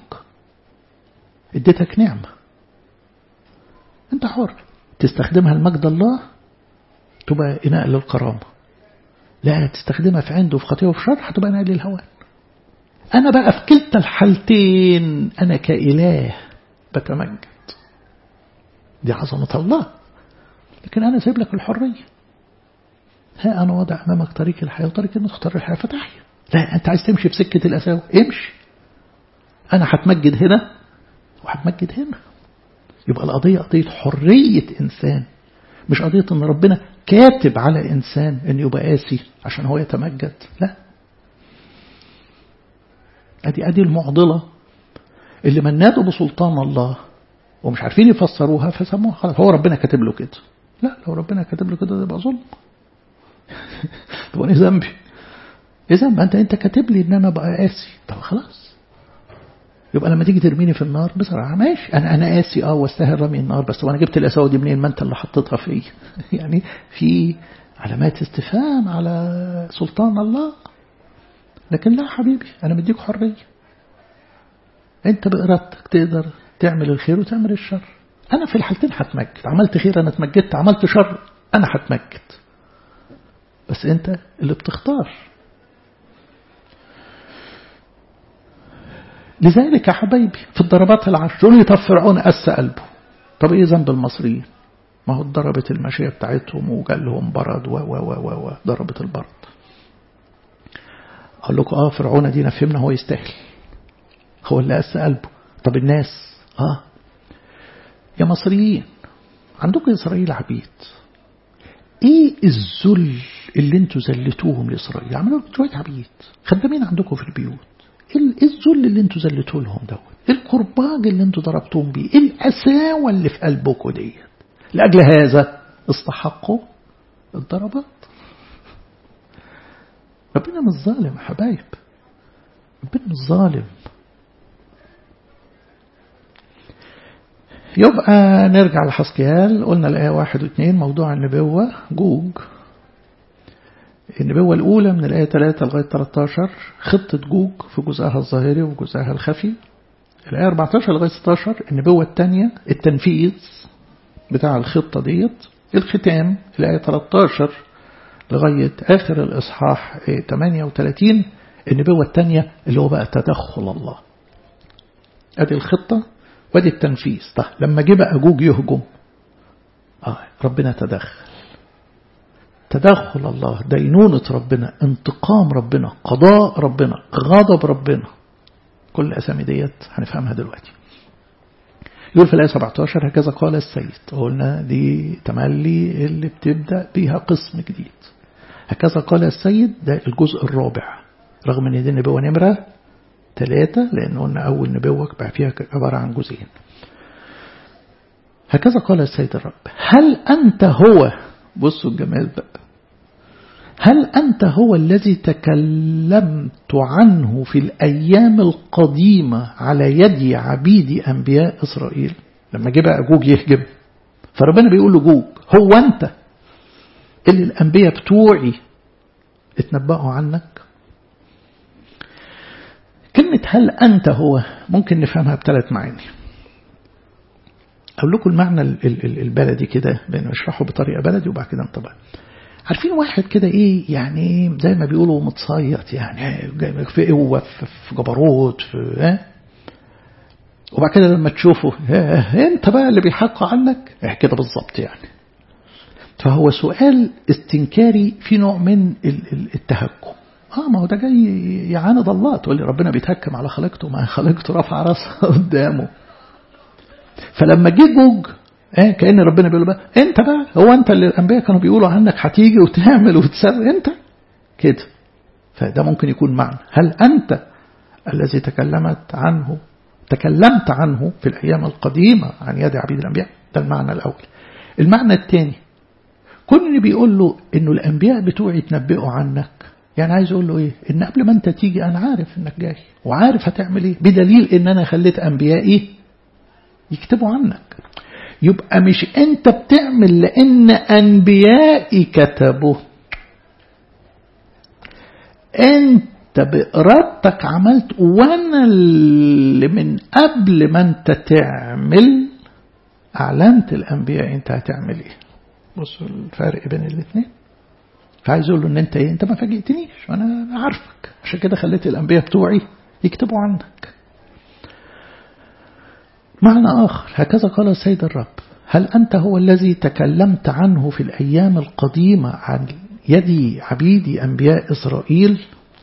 اديتك نعمة أنت حر تستخدمها لمجد الله تبقى إناء للكرامة، لا تستخدمها في عنده في خطيئة وفي شر هتبقى إناء للهوان. أنا بقى في كلتا الحالتين أنا كإله بتمجد، دي عظمة الله. لكن أنا سيب لك الحرية، ها أنا وضع أمامك طريق الحياة وطريق إنه تختار الحياة فتحيا. لا أنت عايز تمشي في سكة الأساوة امشي، أنا هتمجد هنا وهتمجد هنا. يبقى القضية قضية حرية إنسان، مش قضية إن ربنا كاتب على إنسان إن يبقى قاسي عشان هو يتمجد. لا، أدي المعضلة اللي منادوا بسلطان الله ومش عارفين يفسروها فسموها خلاص هو ربنا كاتب له كده. لا، لو ربنا كاتب له كده ده يبقى ظلم. طب أنا ذنبي إذا ما أنت كاتب لي إن أنا بقى قاسي، طب خلاص يبقى لما تيجي ترميني في النار بصراحة ماشي، أنا قاسي واستاهل رمي النار، بس وأنا جبت القساوة دي منين؟ ما أنت اللي حطيتها فيا. يعني في علامات استفهام على سلطان الله. لكن لا حبيبي، أنا مديك حرية، أنت بإرادتك تقدر تعمل الخير وتعمل الشر. أنا في الحالتين هتمجد، عملت خير أنا اتمجدت، عملت شر أنا هتمجد، بس أنت اللي بتختار. لذلك يا حبايبي في الضربات العشر يقول لي طب فرعون قس قلبه، طب ايه ذنب المصريين؟ ما هو ضربت الماشية بتاعتهم وقال لهم برد و ضربت البرد. اقول لكم فرعون دينا فهمنا هو يستاهل، هو اللي قس قلبه. طب الناس يا مصريين عندكم إسرائيل عبيد، ايه الذل اللي انتوا ذلتوهم لإسرائيل؟ عملوا شوية عبيد خدامين عندكم في البيوت، ايه الذل اللي انتوا ذلتوه لهم دوت؟ ايه الكرباج اللي انتوا ضربتوهم بيه؟ ايه القساوة اللي في قلبكم ديت؟ لأجل هذا استحقوا الضربات. ربنا مش ظالم يا حبايب، ربنا مش ظالم. يبقى نرجع لحسقيال، قلنا الآية 1 و2 موضوع النبوة جوج. النبوة الأولى من الآية 3 لغاية 13 خطة جوج في جزءها الظاهري وفي جزءها الخفي. الآية 14 لغاية 16 النبوة الثانية التنفيذ بتاع الخطة ديت. الختام الآية 13 لغاية آخر الإصحاح 38 النبوة الثانية اللي هو بقى تدخل الله. أدي الخطة وادي التنفيذ. طيب لما جه بقى جوج يهجم ربنا تدخل الله، دينونة ربنا، انتقام ربنا، قضاء ربنا، غضب ربنا، كل الأسامي ديت هنفهمها دلوقتي. يقول في الآية 17 هكذا قال السيد. قلنا دي تملي اللي بتبدأ بيها قسم جديد. هكذا قال السيد ده الجزء الرابع، رغم ان دي النبوة نمرة 3 لأن قلنا أول نبوة بقى فيها عبارة عن جزئين. هكذا قال السيد الرب هل أنت هو، بصوا الجمال بقى، هل أنت هو الذي تكلمت عنه في الأيام القديمة على يد عبيد أنبياء إسرائيل؟ لما جه بقى جوج يهجم، فربنا بيقول له جوج هو أنت اللي الأنبياء بتوعي اتنبأوا عنك؟ كلمة هل أنت هو ممكن نفهمها ب3 معاني. أقول لكم المعنى البلدي كده، بنشرحه بطريقة بلدي وبعد كده انطبق. عارفين واحد كده إيه يعني زي ما بيقولوا متصيط، يعني في قوة في جبروت في وبعد كده لما تشوفه انت بقى اللي بيحقق عنك كده بالظبط يعني. فهو سؤال استنكاري في نوع من التهكم. ما هو ده جاي يعاند الله، تقول لي ربنا بيتهكم على خلقته، ما خلقته رفع راسها قدامه. فلما جه جوج كأن ربنا بيقول بقى انت بقى هو انت اللي الانبياء كانوا بيقولوا عنك هتيجي وتعمل وتسوي انت كده. فده ممكن يكون معنى هل انت الذي تكلمت عنه في الايام القديمه عن يد عبيد الانبياء. ده المعنى الاول. المعنى الثاني كل بيقول له انه الانبياء بتوعي يتنبئوا عنك، يعني عايز اقول له ايه؟ ان قبل ما انت تيجي انا عارف انك جاي وعارف هتعمل ايه، بدليل ان انا خليت انبيائي يكتبوا عنك. يبقى مش انت بتعمل لان انبيائي كتبوا، انت بإرادتك عملت، وانا اللي من قبل ما انت تعمل اعلنت الانبياء انت هتعمل ايه. بصوا الفرق بين الاثنين. فعايز اقول له ان انت ايه، انت ما فاجئتنيش وانا عارفك، عشان كده خليت الانبياء بتوعي يكتبوا عنك. معنى آخر هكذا قال السيد الرب هل أنت هو الذي تكلمت عنه في الأيام القديمة عن يد عبيد أنبياء إسرائيل؟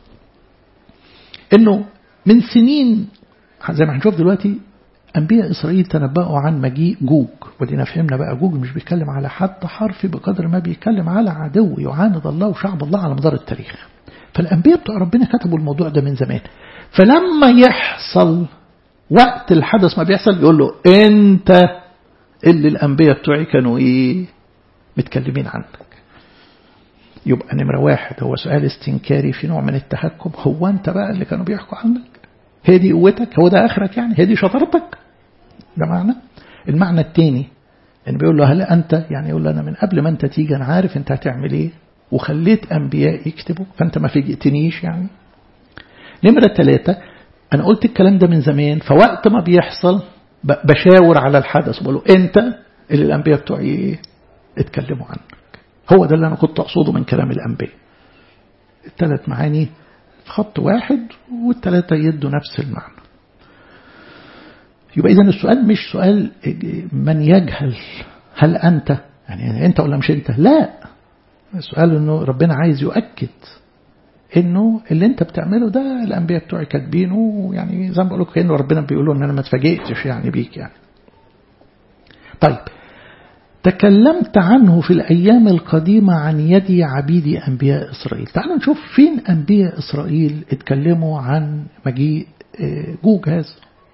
إنه من سنين زي ما هنشوف دلوقتي أنبياء إسرائيل تنبأوا عن مجيء جوج، ودينا فهمنا بقى جوج مش بيتكلم على حد حرفي بقدر ما بيتكلم على عدو يعاند الله وشعب الله على مدار التاريخ. فالأنبياء بتوع ربنا كتبوا الموضوع ده من زمان. فلما يحصل وقت الحدث ما بيحصل يقول له انت اللي الانبياء بتوعي كانوا ايه متكلمين عنك. يبقى نمرة 1 هو سؤال استنكاري في نوع من التهكم، هو انت بقى اللي كانوا بيحكوا عنك؟ هي دي قوتك؟ هو ده اخرك يعني؟ هي دي شطارتك؟ ده معنى. المعنى الثاني ان بيقول له هل انت، يعني يقول له انا من قبل ما انت تيجي انا عارف انت هتعمل ايه وخليت انبياء يكتبوا، فانت ما فاجئتنيش يعني. نمرة 3 أنا قلت الكلام ده من زمان، فوقت ما بيحصل بشاور على الحدث بقوله أنت اللي الأنبياء بتوعي اتكلموا عنك. هو ده اللي أنا كنت أقصده من كلام الأنبياء. 3 معاني في خط واحد وال3 يدوا نفس المعنى. يبقى إذن السؤال مش سؤال من يجهل هل أنت يعني أنت ولا مش أنت، لا. السؤال إنه ربنا عايز يؤكد انه اللي انت بتعمله ده الانبياء بتوعي كاتبينه، يعني زي ما بقول لكم كأنه ربنا بيقول له ان انا ما اتفاجئتش يعني بيك يعني. طيب تكلمت عنه في الايام القديمه عن يد عبيد انبياء اسرائيل. تعالوا نشوف فين انبياء اسرائيل اتكلموا عن مجيء جوج هذا.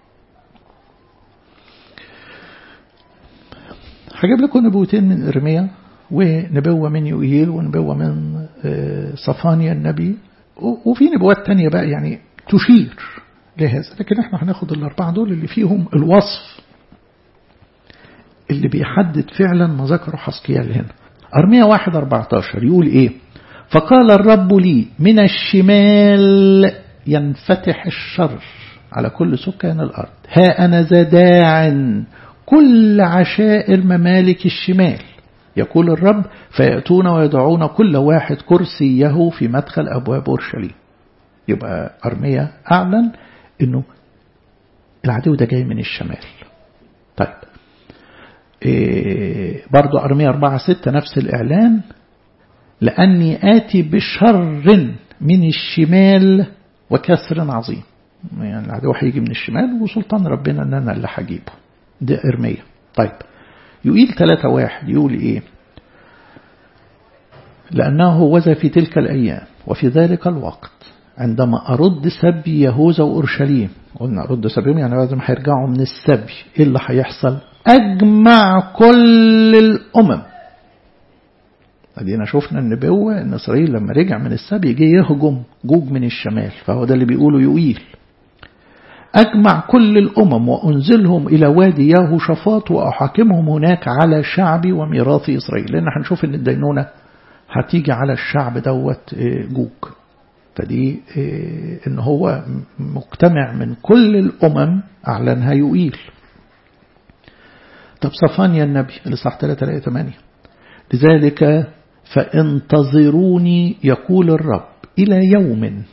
هجيب لكم نبوتين من إرميا ونبوة من يوئيل ونبوة من صفانيا النبي، وفي نبوات تانية بقى يعني تشير لهذا، لكن احنا هناخد ال4 دول اللي فيهم الوصف اللي بيحدد فعلا ما ذكره حسقيال هنا. أرميا 1:14 يقول ايه؟ فقال الرب لي من الشمال ينفتح الشر على كل سكان الأرض، ها أنا ذا داع كل عشائر ممالك الشمال يقول الرب، فيأتون ويدعون كل واحد كرسيه في مدخل أبواب أورشليم. يبقى أرميا أعلن إنه العدو ده جاي من الشمال. طيب برضو أرمية 4:6 نفس الإعلان، لأني آتي بشر من الشمال وكسر عظيم. يعني العدو هيجي من الشمال وسلطان ربنا أن أنا اللي هجيبه. ده إرمية. طيب يقول 3:1 يقول إيه؟ لأنه وذا في تلك الأيام وفي ذلك الوقت عندما أرد سبي يهوذا وأورشليم. قلنا أرد سبيهم يعني لازم هيرجعوا من السبي. إيه اللي هيحصل؟ أجمع كل الأمم. ادينا شفنا النبوة ان إسرائيل لما رجع من السبي جه يهجم جوج من الشمال، فهو ده اللي بيقوله يقيل. أجمع كل الأمم وأنزلهم إلى وادي يهوشافاط وأحاكمهم هناك على شعبي وميراث إسرائيل. لأن هنشوف ان الدينونة هتيجي على الشعب دوت جوج. فدي ان هو مجتمع من كل الأمم أعلنها يقيل. طب صفانيا النبي الإصحاح 3:8 لذلك فانتظروني يقول الرب إلى يوم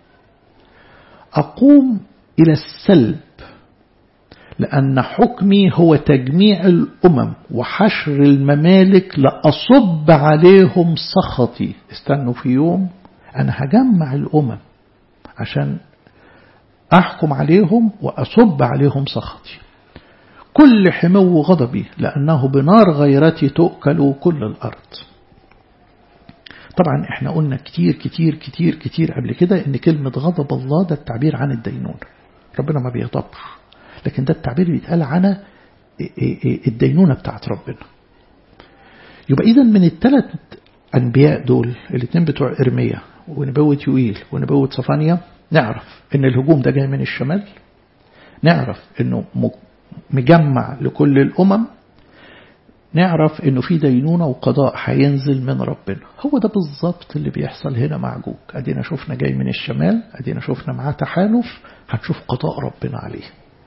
أقوم إلى السلب، لأن حكمي هو تجميع الأمم وحشر الممالك لأصب عليهم سخطي. استنوا في يوم أنا هجمع الأمم عشان أحكم عليهم وأصب عليهم سخطي. كل حمو غضبي لأنه بنار غيرتي تؤكل كل الأرض. طبعا احنا قلنا كتير كتير كتير كتير قبل كده ان كلمة غضب الله ده التعبير عن الدينونة. ربنا ما بيغضبش، لكن ده التعبير بيتقال عن الدينونة بتاعت ربنا. يبقى إذا من الثلاث أنبياء دول الاثنين بتوع إرميا ونبوة يوئيل ونبوة صفانيا نعرف ان الهجوم ده جاي من الشمال، نعرف انه مجمع لكل الأمم، نعرف انه في دينونة وقضاء هينزل من ربنا. هو ده بالظبط اللي بيحصل هنا مع جوج. ادينا شفنا جاي من الشمال، ادينا شفنا معاه تحالف، هنشوف قضاء ربنا عليه.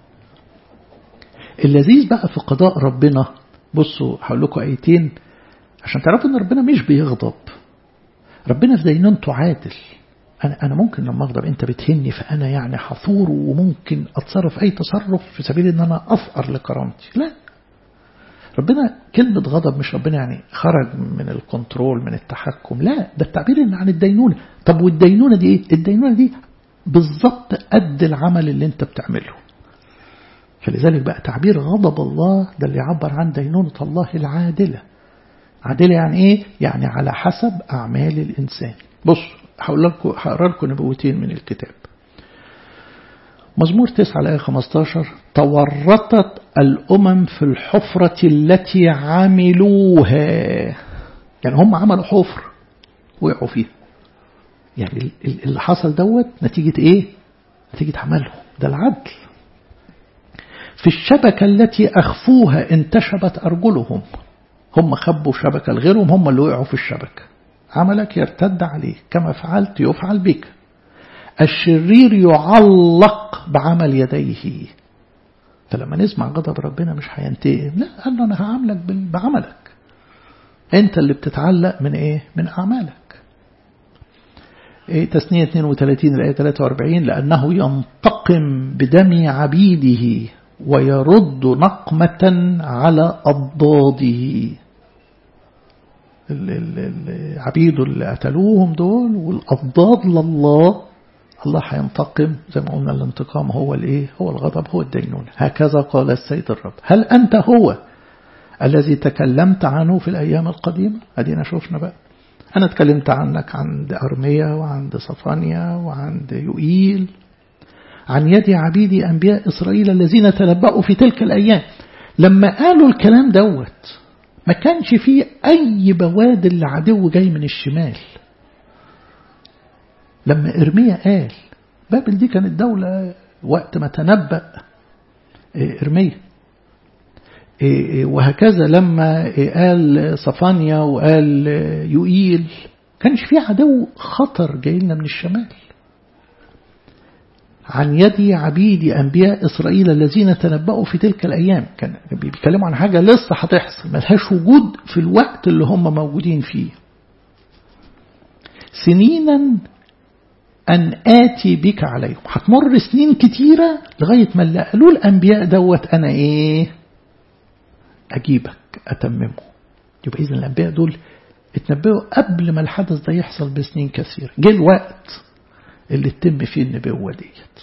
اللذيذ بقى في قضاء ربنا، بصوا هقول لكم آيتين عشان تعرفوا ان ربنا مش بيغضب. ربنا في دينونته عادل. أنا ممكن لما أغضب أنت بتهني فأنا يعني حثور وممكن أتصرف أي تصرف في سبيل أن أنا أفقر لكرامتي. لا، ربنا كلمة غضب مش ربنا يعني خرج من الكنترول من التحكم، لا، ده التعبير عن الدينونة. طب والدينونة دي إيه؟ الدينونة دي بالضبط قد العمل اللي أنت بتعمله. فلذلك بقى تعبير غضب الله ده اللي يعبر عن دينونة الله العادلة. عادلة يعني إيه؟ يعني على حسب أعمال الإنسان. بص هقرأ لكم نبوتين من الكتاب. مزمور 9:15 تورطت الأمم في الحفرة التي عملوها. يعني هم عملوا حفر وقعوا فيها. يعني اللي حصل دوت نتيجة إيه؟ نتيجة عملهم. ده العدل. في الشبكة التي أخفوها انتشبت أرجلهم. هم خبوا شبكة لغيرهم، هم اللي وقعوا في الشبكة. عملك يرتد عليه، كما فعلت يفعل بك. الشرير يعلق بعمل يديه. فلما نسمع غضب ربنا مش هينتقم، لا، قال له أنا هعملك بعملك. أنت اللي بتتعلق من إيه؟ من أعمالك. تثنية 32 الآية 43 لأنه ينتقم بدم عبيده ويرد نقمة على أضداده. العبيد اللي قتلوهم دول والأضداد لله، الله هينتقم. زي ما قلنا الانتقام هو الايه؟ هو الغضب، هو الدينونة. هكذا قال السيد الرب. هل أنت هو الذي تكلمت عنه في الأيام القديمة؟ أدينا شوفنا بقى. أنا تكلمت عنك عند أرميا وعند صفانيا وعند يوئيل عن يد عبيدي أنبياء إسرائيل الذين تنبأوا في تلك الأيام. لما قالوا الكلام دوت ما كانش فيه أي بوادر لعدو جاي من الشمال. لما إرميا قال بابل دي كانت دولة وقت ما تنبأ إرميا، وهكذا لما قال صفانيا وقال يوئيل كانش فيه عدو خطر جاي لنا من الشمال. عن يد عبيد أنبياء إسرائيل الذين تنبأوا في تلك الأيام. كان بيتكلموا عن حاجة لسه هتحصل ملهاش وجود في الوقت اللي هم موجودين فيه. سنينا أن آتي بك عليهم. هتمر سنين كتيرة لغاية ما اللي قالوا الأنبياء دوت أنا إيه أجيبك أتممه. يبقى إذن الأنبياء دول اتنبأوا قبل ما الحدث ده يحصل بسنين كثير. جه الوقت اللي تتم فيه النبوة ديت.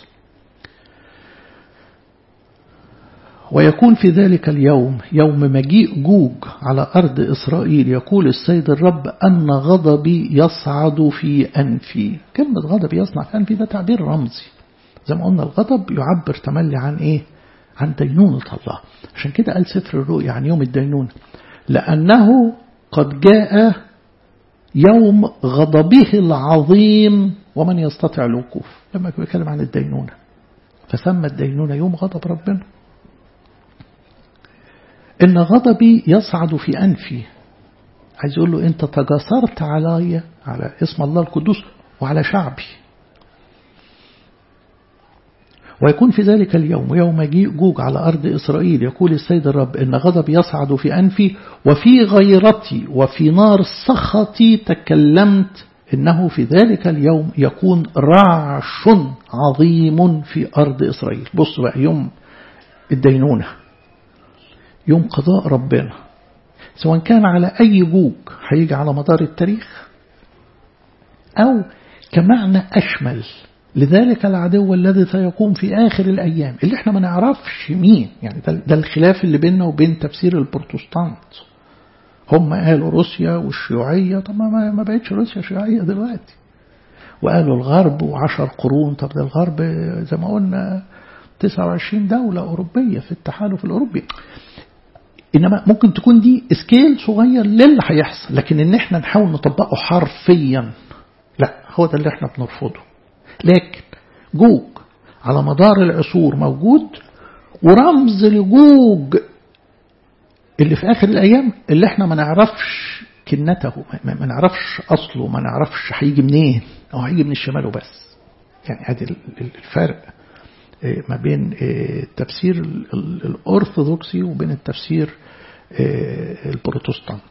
ويكون في ذلك اليوم يوم مجيء جوج على أرض إسرائيل يقول السيد الرب أن غضبي يصعد في أنفي. كلمة غضبي يصنع في أنفي ده تعبير رمزي. زي ما قلنا الغضب يعبر تملي عن إيه؟ عن دينونة الله. عشان كده قال سفر الرؤيا عن يوم الدينونة لأنه قد جاء يوم غضبه العظيم ومن يستطيع الوقوف. لما بيتكلم عن الدينونة فسمى الدينونة يوم غضب ربنا. إن غضبي يصعد في أنفي. عايز يقول له أنت تجسرت علي على اسم الله القدوس وعلى شعبي. ويكون في ذلك اليوم يوم مجيء جوج على أرض إسرائيل يقول السيد الرب إن غضب يصعد في أنفي وفي غيرتي وفي نار سخطي تكلمت إنه في ذلك اليوم يكون رعش عظيم في أرض إسرائيل. بص بقى يوم الدينونة يوم قضاء ربنا سواء كان على أي جوج هيجي على مدار التاريخ أو كمعنى أشمل لذلك العدو الذي سيقوم في آخر الأيام اللي احنا ما نعرفش مين. يعني ده الخلاف اللي بيننا وبين تفسير البروتستانت. هم قالوا روسيا والشيوعية. طب ما بقتش روسيا شيوعية دلوقتي. وقالوا الغرب و10 قرون. طب ده الغرب زي ما قلنا 29 دولة أوروبية في التحالف الأوروبي. إنما ممكن تكون دي سكيل صغير للي هيحصل. لكن إن احنا نحاول نطبقه حرفيا لا، هو ده اللي احنا بنرفضه. لكن جوج على مدار العصور موجود ورمز لجوج اللي في آخر الأيام اللي احنا ما نعرفش كنته، ما نعرفش أصله، ما نعرفش هيجي منين أو هيجي من الشمال وبس. يعني هذا الفرق ما بين التفسير الأرثوذكسي وبين التفسير البروتستانت.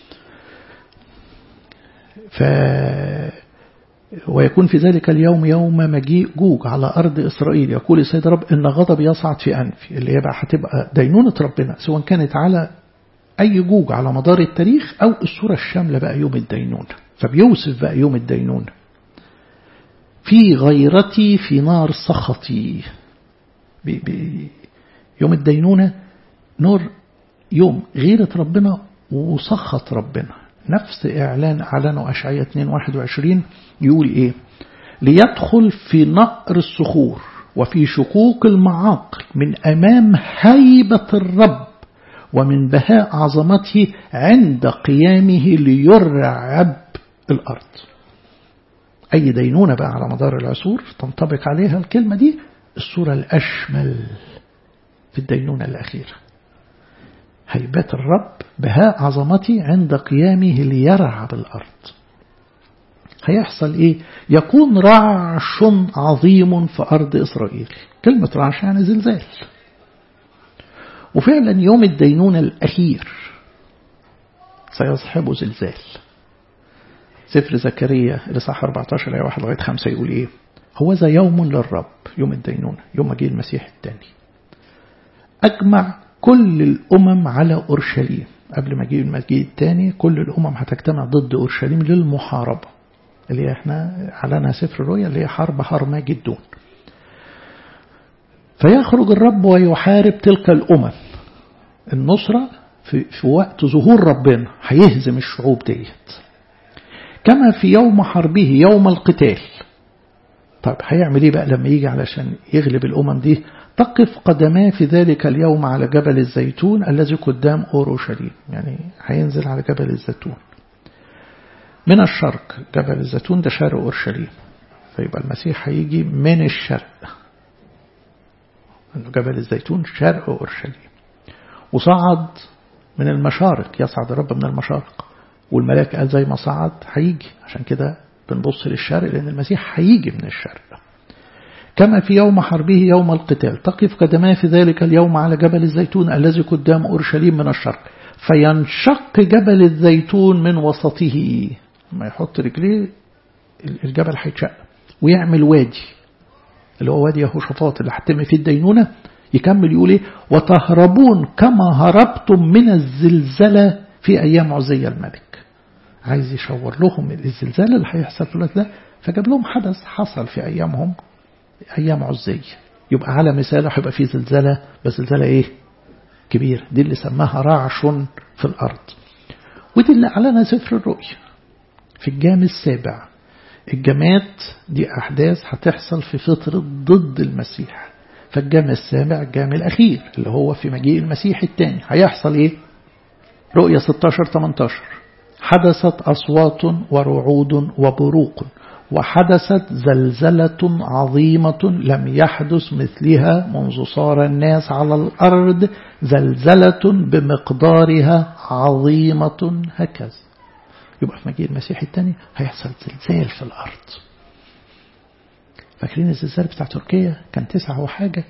ويكون في ذلك اليوم يوم مجيء جوج على أرض إسرائيل يقول السيد رب إن غضب يصعد في أنفي. اللي يبقى هتبقى دينونة ربنا سواء كانت على أي جوج على مدار التاريخ أو الصورة الشاملة بقى يوم الدينونة. فبيوصف بقى يوم الدينونة في غيرتي في نار سخطي. يوم الدينونة نور يوم غيرة ربنا وسخط ربنا. نفس إعلان أعلنه أشعياء 2:21 يقول إيه؟ ليدخل في نقر الصخور وفي شقوق المعاقل من أمام هيبة الرب ومن بهاء عظمته عند قيامه ليرعب الأرض. أي دينونة بقى على مدار العصور تنطبق عليها الكلمة دي الصورة الأشمل في الدينونة الأخيرة. هيبة الرب بهاء عظمته عند قيامه ليرعب الأرض. هيحصل إيه؟ يكون رعش عظيم في أرض إسرائيل. كلمة رعش يعني زلزال. وفعلا يوم الدينونة الأخير سيصحبه زلزال. سفر زكريا الإصحاح 14 آية 1 لغاية 5 يقول إيه؟ هو ذا يوم للرب يوم الدينونة يوم مجيء المسيح الثاني أجمع كل الأمم على أورشليم. قبل ما يجي المجيء الثاني كل الأمم هتجتمع ضد أورشليم للمحاربة اللي احنا علنها سفر الرؤيا اللي هي حرب هرمجدون. فيخرج الرب ويحارب تلك الأمم. النصرة في وقت ظهور ربنا هيهزم الشعوب ديت كما في يوم حربه يوم القتال. طيب هيعمل ايه بقى لما يجي علشان يغلب الأمم دي؟ تقف قدماه في ذلك اليوم على جبل الزيتون الذي قدام أورشليم. يعني هينزل على جبل الزيتون من الشرق. جبل الزيتون ده شرق أورشليم. فيبقى المسيح هيجي من الشرق. جبل الزيتون شرق أورشليم. وصعد من المشارق. يصعد الرب من المشارق. والملاك قال زي ما صعد هيجي. عشان كده بنبص للشرق لأن المسيح هيجي من الشرق. كما في يوم حربه يوم القتال تقف قدماه في ذلك اليوم على جبل الزيتون الذي قدام أورشليم من الشرق فينشق جبل الزيتون من وسطه. ما يحط رجليه الجبل هيتشق ويعمل وادي اللي هو وادي يهوشافاط اللي هتتم فيه الدينونة. يكمل يقول ايه؟ وتهربون كما هربتم من الزلزلة في أيام عزية الملك. عايز يشور لهم الزلزال اللي هيحصل في الوقت ده، فجاب لهم حدث حصل في أيامهم، أيام عزية. يبقى على مثال هيبقى في زلزلة، بس زلزلة ايه؟ كبير. دي اللي سماها رعش في الأرض. ودي اللي أعلنها سفر الرؤيا في الجام السابع. الجامات دي أحداث هتحصل في فترة ضد المسيح. فالجام السابع الجام الأخير اللي هو في مجيء المسيح الثاني هيحصل إيه؟ رؤيا 16-18 حدثت أصوات ورعود وبروق وحدثت زلزلة عظيمة لم يحدث مثلها منذ صار الناس على الأرض، زلزلة بمقدارها عظيمة هكذا. يبقى في مجيء المسيح الثاني هيحصل زلزال في الأرض. فاكرين الزلزال بتاع تركيا كان 9 وحاجة؟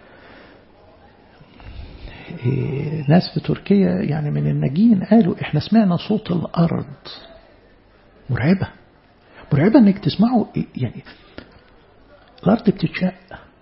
ناس في تركيا يعني من الناجين قالوا احنا سمعنا صوت الأرض. مرعبة انك تسمعوا، يعني الأرض بتتشق.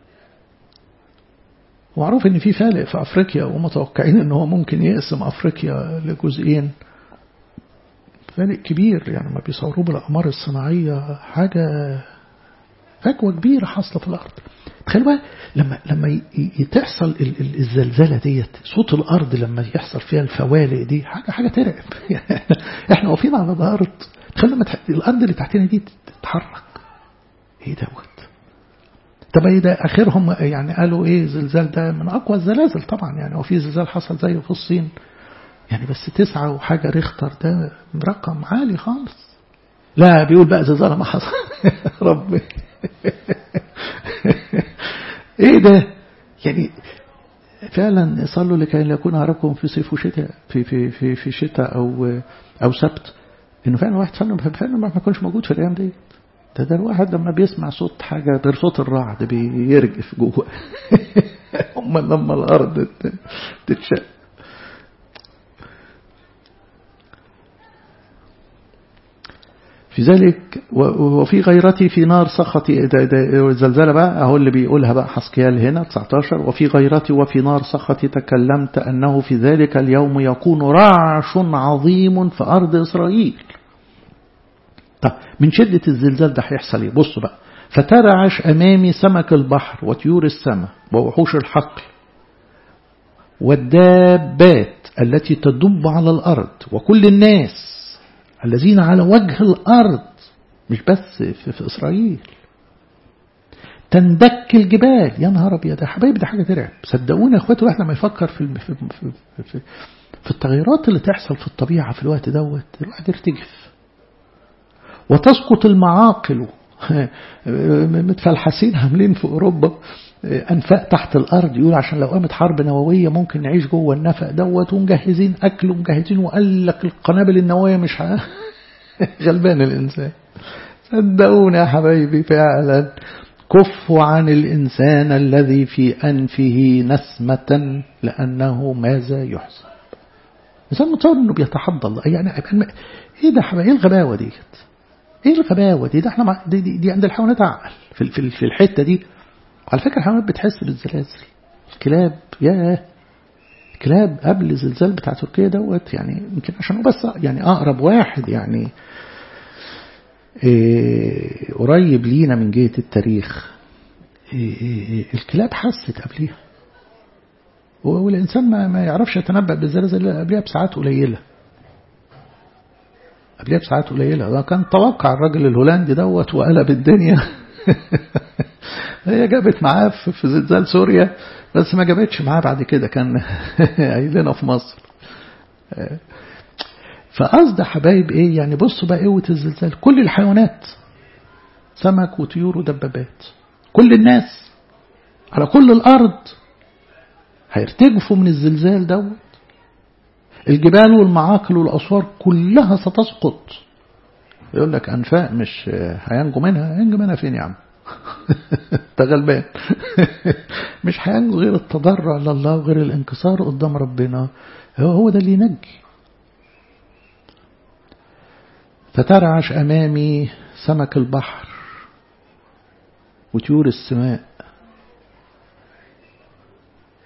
ومعروف ان في فالق في أفريقيا ومتوقعين ان هو ممكن يقسم أفريقيا لجزئين. فالق كبير، يعني ما بيصوروه بالأقمار الصناعية، حاجة فجوة كبيرة حاصلة في الأرض. تخيلوا بقى لما تحصل الزلزلة ديت، صوت الأرض لما يحصل فيها الفوالق دي حاجة ترعب. احنا واقفين على الأرض، تخيلوا لما الأرض اللي تحتنا دي تتحرك. ايه دوت؟ طب ايه ده آخرهم؟ يعني قالوا ايه؟ زلزال ده من أقوى الزلازل طبعا، يعني وفي زلزال حصل زيه في الصين يعني، بس 9 وحاجة ريختر ده رقم عالي خالص. لا بيقول بقى زلزال ما حصل. ربي ايه ده؟ يعني فعلا صلوا لكي لا يكون هربكم في صيف وشتاء، في شتاء او سبت، انه فعلا واحد صلى فعلا ما يكونش موجود في الايام دي. ده الواحد لما بيسمع صوت حاجه غير صوت الرعد بيرجف جوه. هم لما الارض تتشق. في ذلك وفي غيرتي في نار سخطي. الزلزلة بقى اهو اللي بيقولها بقى حسقيال هنا 19. وفي غيرتي وفي نار سخطي تكلمت أنه في ذلك اليوم يكون رعش عظيم في أرض إسرائيل. طب من شدة الزلزال ده هيحصل ايه؟ بصوا بقى. فترعش أمامي سمك البحر وطيور السماء ووحوش الحقل والدابات التي تدب على الأرض وكل الناس الذين على وجه الأرض، مش بس في إسرائيل. تندك الجبال. يا نهار أبيض يا حبايبي، ده حاجة ترعب. صدقوني يا اخواتي، واحنا ما يفكر في التغيرات اللي تحصل في الطبيعة في الوقت دوت، الواحد يرتجف. وتسقط المعاقل. متفلحسين عاملين في أوروبا أنفاق تحت الأرض، يقول عشان لو قامت حرب نووية ممكن نعيش جوه النفق دوت، ومجهزين أكل ومجهزين، وقال لك القنابل النووية مش غلبان الإنسان. صدقوني يا حبايبي فعلا، كفوا عن الإنسان الذي في أنفه نسمة لأنه ماذا يحسب. الإنسان متصور أنه بيتحدى الله. يعني إيه ده حبايبي؟ إيه الغباوة دي؟ إيه الغباوة دي؟ ده إحنا دي عند الحيوانات عقل في الحتة دي. على فكرة الحيوانات بتحس بالزلازل. الكلاب، كلاب قبل الزلزال بتاع تركيا دوت، يعني يمكن عشان بس يعني أقرب واحد يعني قريب لينا من جهة التاريخ. الكلاب حست قبليها، والإنسان ما يعرفش يتنبأ بالزلازل قبليها بساعات قليلة. ده كان توقع الراجل الهولندي دوت وقلب الدنيا. هي جابت معاه في زلزال سوريا، بس ما جابتش معاه بعد كده، كان قايلنا في مصر. فقصد حبايب ايه؟ يعني بصوا بقى قوة الزلزال. كل الحيوانات، سمك وطيور ودبابات، كل الناس على كل الأرض هيرتجفوا من الزلزال دوت. الجبال والمعاقل والأسوار كلها ستسقط. يقول لك أنفاق مش هينجو منها. ينجو منها فين يا عم؟ تغلبان. مش هينجو غير التضرع لله وغير الانكسار قدام ربنا. هو ده اللي ينجي. فترعش أمامي سمك البحر وطيور السماء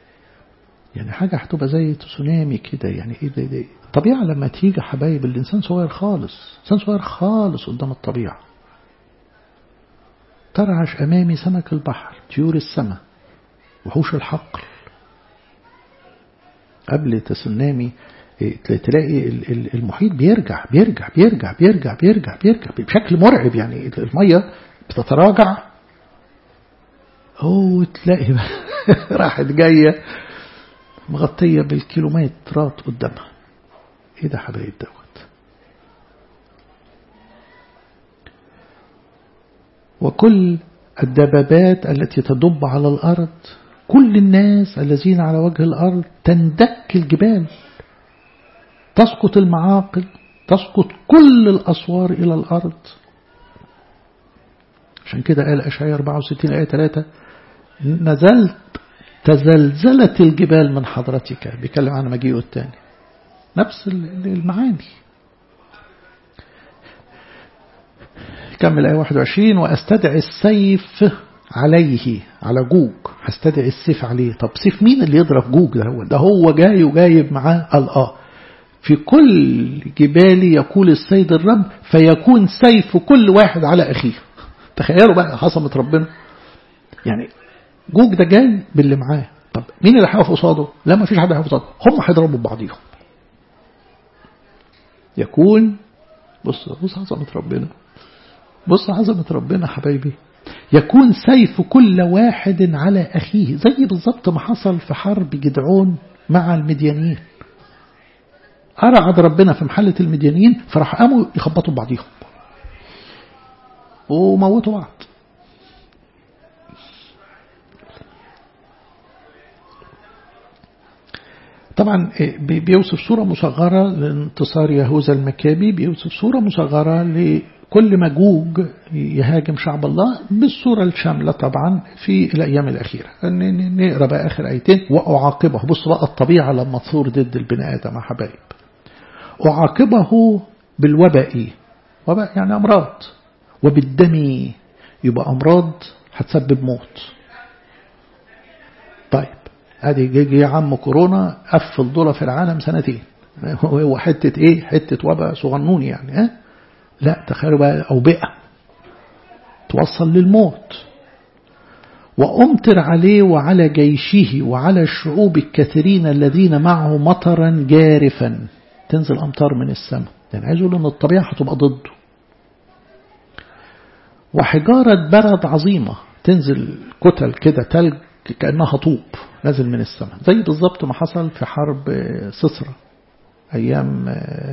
حاجة هتبقى زي تسونامي كده. يعني ايه ده الطبيعة لما تيجي حبايب الإنسان صغير خالص، إنسان صغير خالص قدام الطبيعة. ترعش أمامي سمك البحر، طيور السماء، وحوش الحقل. قبل تسونامي تلاقي المحيط بيرجع بيرجع بيرجع بيرجع بيرجع بيرجع بشكل مرعب. يعني المية بتتراجع، تلاقي راحت جاية مغطية بالكيلومترات قدامها. ايه ده حبايب دوت؟ وكل الدبابات التي تدب على الأرض، كل الناس الذين على وجه الأرض، تندك الجبال، تسقط المعاقل، تسقط كل الأسوار إلى الأرض. عشان كده قال أشعياء 64 آية 3: نزلت تزلزلت الجبال من حضرتك. بيكلم عن مجيئه الثاني، نفس المعاني. كمل آية 21: وأستدعي السيف عليه، على جوج، هستدعي السيف عليه. طب سيف مين اللي يضرب جوج؟ ده هو جاي وجايب معاه في كل جبالي يقول السيد الرب فيكون سيف كل واحد على أخيه. تخيلوا بقى عظمة ربنا. يعني جوج ده جاي باللي معاه. طب مين اللي هيقف قصاده؟ لا، ما فيش حد هيقف قصاده، هم هيضربوا ببعضيهم. يكون بص عظمة ربنا، بص عظمة ربنا حبايبي. يكون سيف كل واحد على أخيه، زي بالضبط ما حصل في حرب جدعون مع المديانيين. أرعد ربنا في محلة المديانيين، فراح قاموا يخبطوا بعضيهم وموتوا بعض. طبعا بيوصف صورة مصغرة لانتصار يهوذا المكابي، بيوصف صورة مصغرة لكل ما جوج يهاجم شعب الله، بالصورة الشاملة طبعا في الأيام الأخيرة. نقرأ بقى آخر آيتين: وأعاقبه. بص بقى الطبيعة لما تصور ضد البني آدم يا حبايب. أعاقبه بالوباء، وباء يعني أمراض، وبالدم، يبقى أمراض هتسبب موت. طيب ادي جي عم كورونا قفل دولة في العالم سنتين، هو حتة ايه؟ حتة وباء صغنون يعني. لا تخيلوا بقى أوبئة توصل للموت. وأمطر عليه وعلى جيشه وعلى الشعوب الكثيرين الذين معه مطرا جارفا، تنزل أمطار من السماء. يعني عايز يقول ان الطبيعة هتبقى ضده. وحجارة برد عظيمة، تنزل كتل كده تلج كأنها طوب نازل من السماء، زي بالضبط ما حصل في حرب سيسرا أيام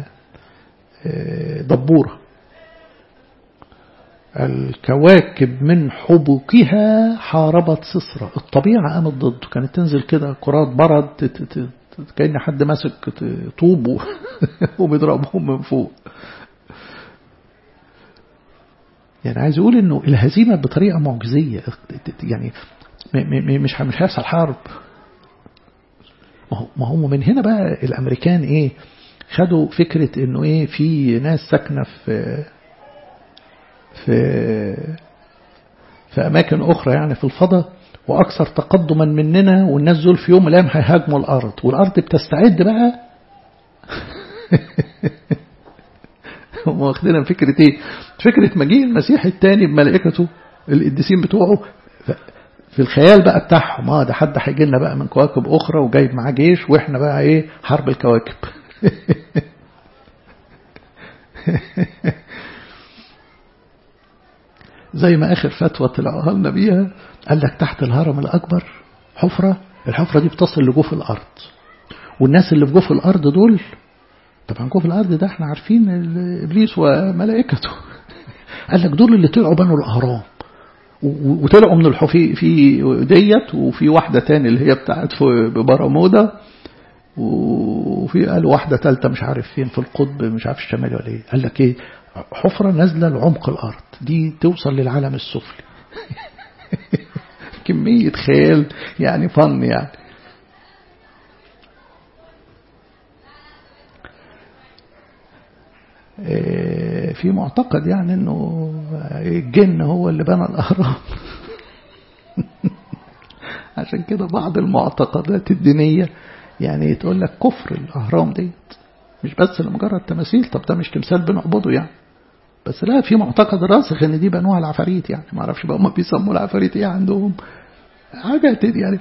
دبورة. الكواكب من حبوكها حاربت سيسرا، الطبيعة قامت ضده. كانت تنزل كده كرات برد كأن حد ماسك طوب وبيضربهم من فوق. يعني عايز يقول انه الهزيمة بطريقة معجزية. يعني مش هيحصل حرب. ما هم من هنا بقى الامريكان ايه خدوا فكرة انه ايه في ناس ساكنة في اماكن اخرى يعني في الفضاء واكثر تقدما مننا، والناس دول في يوم من الايام هيهاجموا الارض، والارض بتستعد بقى. هم واخدين فكرة ايه؟ فكرة مجيء المسيح الثاني بملائكته القديسين بتوعه في الخيال بقى بتاعهم. ده حد هيجي لنا بقى من كواكب اخرى وجايب معاه جيش، واحنا بقى ايه؟ حرب الكواكب. زي ما آخر فتوى طلعها لنا بيها، قال لك تحت الهرم الأكبر حفرة، الحفرة دي بتصل لجوف الأرض، والناس اللي في جوف الأرض دول طبعا جوف الأرض ده احنا عارفين إبليس وملائكته. قال لك دول اللي طلعوا بنوا الأهرام وطلعوا من الحفي في ديت، وفي واحدة تاني اللي هي بتاعت في برمودا، وفي قالوا واحدة ثالثة مش عارف فين في القطب مش عارف الشمالي ولا ايه. قال لك ايه؟ حفرة نازلة لعمق الأرض دي توصل للعالم السفلي. كمية خيال يعني فن يعني. في معتقد يعني انه الجن هو اللي بنى الأهرام. عشان كده بعض المعتقدات الدينية يعني تقول لك كفر الأهرام ديت مش بس لمجرد تماثيل. طب ده مش تمثال بنعبده يعني، بس لا في معتقد راسخ ان دي بنوها العفاريت يعني. ما اعرفش بقى هم بيسموا العفاريت ايه عندهم، حاجه يعني.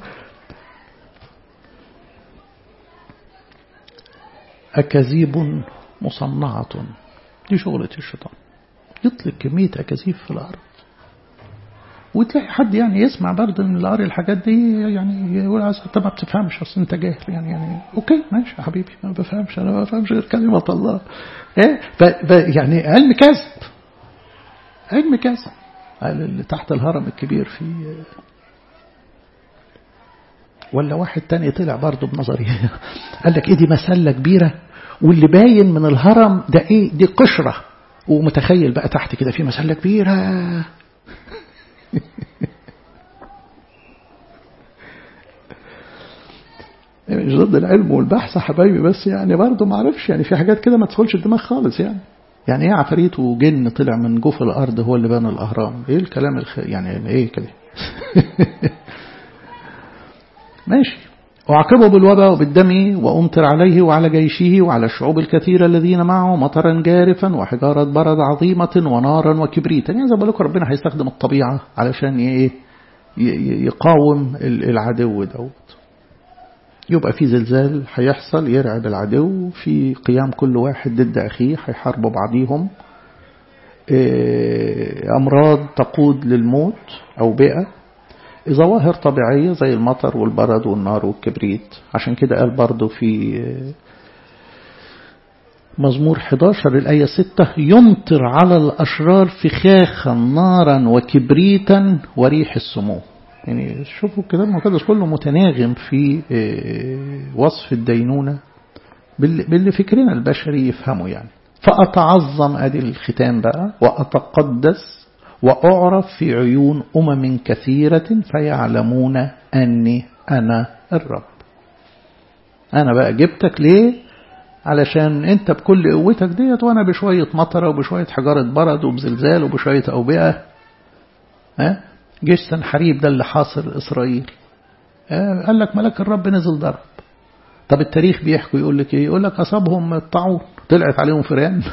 أكاذيب مصنعة، دي شغلة الشيطان، يطلق كمية أكاذيب في الأرض. وتلاقي حد يعني يسمع برضه من القاري الحاجات دي يعني يقول انت ما بتفهمش، اصل انت جاهل يعني اوكي ماشي يا حبيبي، ما بفهمش، انا ما بفهمش غير كلمة الله. يعني علم كذب، علم كذب. اللي تحت الهرم الكبير في ولا واحد تاني طلع برضه بنظرية قال لك ايه دي مسلة كبيرة واللي باين من الهرم ده ايه دي قشرة، ومتخيل بقى تحت كده في مسلة كبيرة. مش ضد العلم والبحث حبايبي، بس يعني برضه ما اعرفش يعني في حاجات كده ما تدخلش الدماغ خالص يعني. يعني ايه عفاريت وجن طلع من جوف الارض هو اللي بنى الاهرام؟ ايه الكلام يعني ايه كده؟ ماشي. وعاقبه بالوباء وبالدم وأمطر عليه وعلى جيشه وعلى الشعوب الكثيرة الذين معه مطرا جارفا وحجارة برد عظيمة ونارا وكبريتا. يعني زي ما لكم ربنا هيستخدم الطبيعة علشان يقاوم العدو دوت. يبقى في زلزال هيحصل يرعب العدو، في قيام كل واحد ضد أخيه هيحاربوا بعضيهم، أمراض تقود للموت أو بيئة، ظواهر طبيعية زي المطر والبرد والنار والكبريت. عشان كده قال برضو في مزمور 11 الآية 6 يمطر على الأشرار فخاخا نارا وكبريتا وريح السموم. يعني شوفوا الكتاب المقدس كله متناغم في وصف الدينونة باللي فكرنا البشري يفهمه يعني. فأتعظم أدي الختام بقى، وأتقدس وأعرف في عيون كثيرة فيعلمون أني أنا الرب. أنا بقى جبتك ليه؟ علشان أنت بكل قوتك ديت وأنا بشوية مطرة وبشوية حجارة برد وبزلزال وبشوية أوبئة. جيش سنحريب ده اللي حاصر إسرائيل، قال لك ملك الرب نزل ضرب. طب التاريخ بيحكي يقول لك إيه؟ يقول لك أصابهم الطاعون، طلعت عليهم فئران.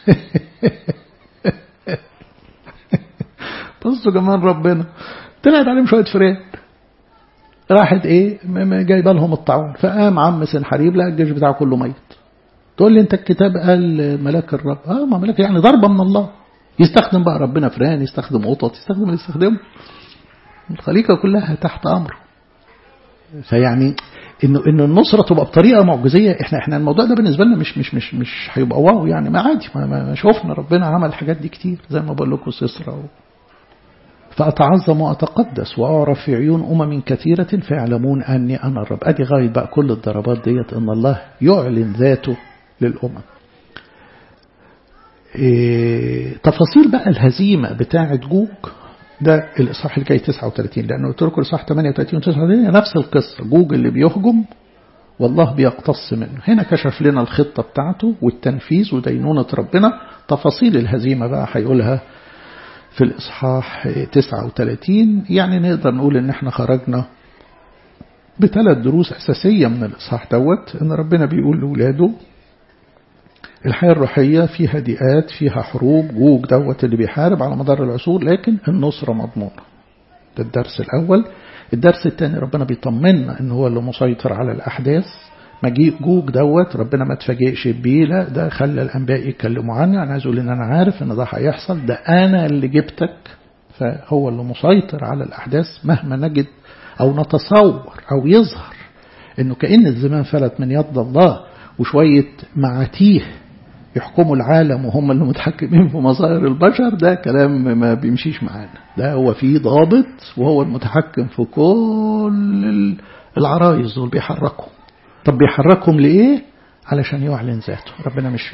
بصوا كمان ربنا طلعت عليهم شوية فئران، راحت ايه جايبه لهم الطاعون، فقام عم سنحريب لقى الجيش بتاعه كله ميت. تقول لي انت الكتاب قال ملاك الرب، ما ملاك يعني ضربه من الله. يستخدم بقى ربنا فئران، يستخدم قطط، يستخدم اللي يستخدمه، الخليقه كلها تحت امره. فيعني انه النصره تبقى بطريقه معجزيه، احنا الموضوع ده بالنسبه لنا مش هيبقى واو يعني، ما عادي، ما شوفنا ربنا عمل الحاجات دي كتير زي ما بقول لكم سيسرا. فأتعظم وأتقدس وأعرف في عيون كثيرة فيعلمون أني أنا الرب. أدي غاية بقى كل الضربات ديت أن الله يعلن ذاته للأمم. تفاصيل بقى الهزيمة بتاعة جوج ده الإصحاح اللي جاي 39، لأنه قلت لكم الإصحاح 38 و 39 نفس القصة، جوج اللي بيهجم والله بيقتص منه. هنا كشف لنا الخطة بتاعته والتنفيذ ودينونة ربنا. تفاصيل الهزيمة بقى هيقولها في الإصحاح 39. يعني نقدر نقول إن احنا خرجنا ب3 دروس أساسية من الإصحاح دوت. إن ربنا بيقول لأولاده الحياة الروحية فيها ضيقات، فيها حروب، جوج دوت اللي بيحارب على مدار العصور، لكن النصرة مضمونة. ده الدرس الأول. الدرس الثاني ربنا بيطمنا إن هو اللي مسيطر على الأحداث. مجيء جوج دوت ربنا ما تفاجئش بيه، لا ده خلى الأنبياء يتكلموا عني. أنا عايز أقول إن أنا عارف إن ده هيحصل، ده أنا اللي جبتك، فهو اللي مسيطر على الأحداث مهما نجد أو نتصور أو يظهر إنه كأن الزمان فلت من يد الله وشوية معاتيه يحكموا العالم وهم اللي متحكمين في مظاهر البشر. ده كلام ما بيمشيش معانا. ده هو فيه ضابط وهو المتحكم في كل العرايس دول بيحركهم. طب بيحركهم لإيه؟ علشان يعلن ذاته. ربنا مش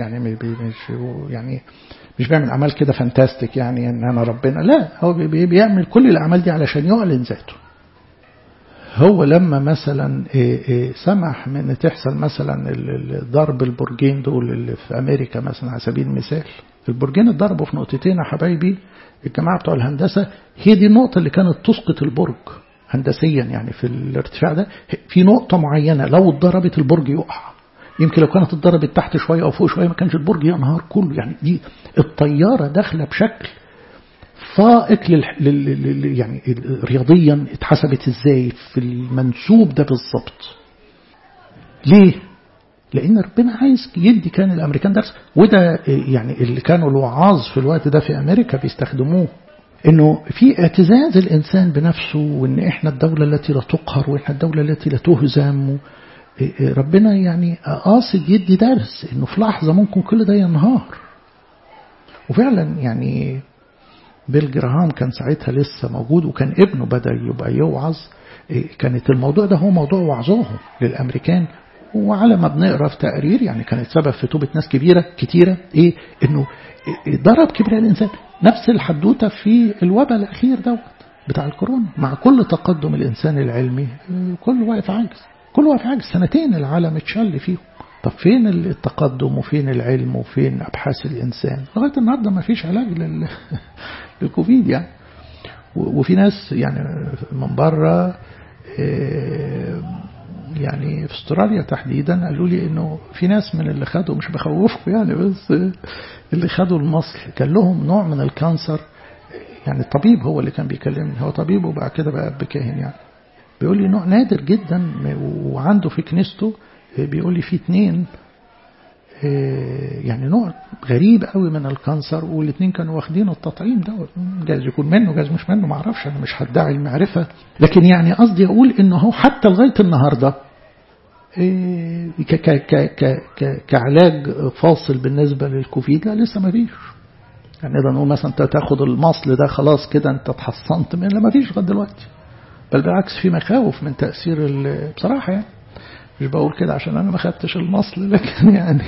مش بيعمل أعمال كده فانتاستيك يعني إن أنا ربنا، لا، هو بيعمل كل الأعمال دي علشان يعلن ذاته. هو لما مثلا سمح من تحصل مثلا ضرب البرجين دول اللي في أمريكا مثلا على سبيل المثال، البرجين اتضربوا في نقطتين يا حبايبي. الجماعة بتوع الهندسة هي دي النقطة اللي كانت تسقط البرج. هندسيا يعني في الارتفاع ده في نقطة معينة لو اتضربت البرج يقع. يمكن لو كانت اتضربت تحت شوية أو فوق شوية ما كانش البرج ينهار كله. يعني دي الطيارة داخلة بشكل فائق يعني رياضيا اتحسبت ازاي في المنسوب ده بالظبط. ليه؟ لأن ربنا عايز يدي كان الأمريكان درس. وده يعني اللي كانوا الوعاظ في الوقت ده في أمريكا بيستخدموه، إنه في اعتزاز الإنسان بنفسه، وإن إحنا الدولة التي لا تقهر وإحنا الدولة التي لا تهزم. ربنا يعني قاصد يدي درس إنه في لحظة ممكن كل ده ينهار. وفعلا يعني بيل جراهام كان ساعتها لسه موجود وكان ابنه بدأ يبقى يوعظ. كانت الموضوع ده هو موضوع وعظهم للأمريكان. وعلى ما بنقرأ في تقرير يعني كانت سبب في توبة ناس كتيرة إنه ضرب كبرياء الإنسان. نفس الحدوتة في الوباء الأخير بتاع الكورونا. مع كل تقدم الإنسان العلمي كل واقف عاجز. سنتين العالم اتشل فيهم. طب فين التقدم وفين العلم وفين أبحاث الإنسان؟ لغاية النهاردة ما فيش علاج للكوفيد يعني. وفي ناس يعني من بره يعني في استراليا تحديدا قالوا لي انه في ناس من اللي خدوا، مش بخوفكم يعني، بس اللي خدوا المصل كان لهم نوع من الكانسر. يعني الطبيب هو اللي كان بيكلمني، هو طبيب وبعد كده بقى اب كاهن يعني. بيقول لي نوع نادر جدا وعنده في كنيسته. بيقول لي في 2 يعني نوع غريب قوي من الكانسر، والاثنين كانوا واخدين التطعيم ده. جايز يكون منه جايز مش منه، ما اعرفش، انا مش هدعي المعرفه. لكن يعني قصدي اقول انه هو حتى لغايه النهارده كعلاج فاصل بالنسبه للكوفيد لا لسه ما فيش. يعني اذا نقول مثلا انت تاخد المصل ده خلاص كده انت اتحصنت منه، ما فيش لغايه دلوقتي. بل بالعكس في مخاوف من تاثير بصراحه يعني. مش بقول كده عشان أنا ما خدتش المصل، لكن يعني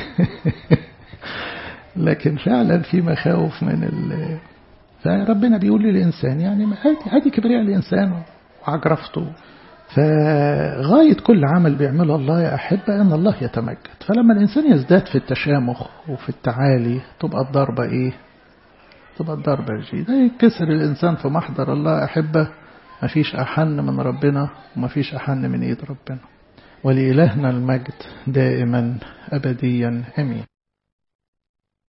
لكن فعلا في مخاوف من فربنا بيقول للإنسان يعني هذه كبرياء الإنسان وعجرفته. فغاية كل عمل بيعمله الله يا أحبة أن الله يتمجد. فلما الإنسان يزداد في التشامخ وفي التعالي تبقى الضربة تبقى الضربة جيدة. يكسر الإنسان في محضر الله أحبة. ما فيش أحن من ربنا وما فيش أحن من إيد ربنا. ولإلهنا المجد دائما أبديا آمين.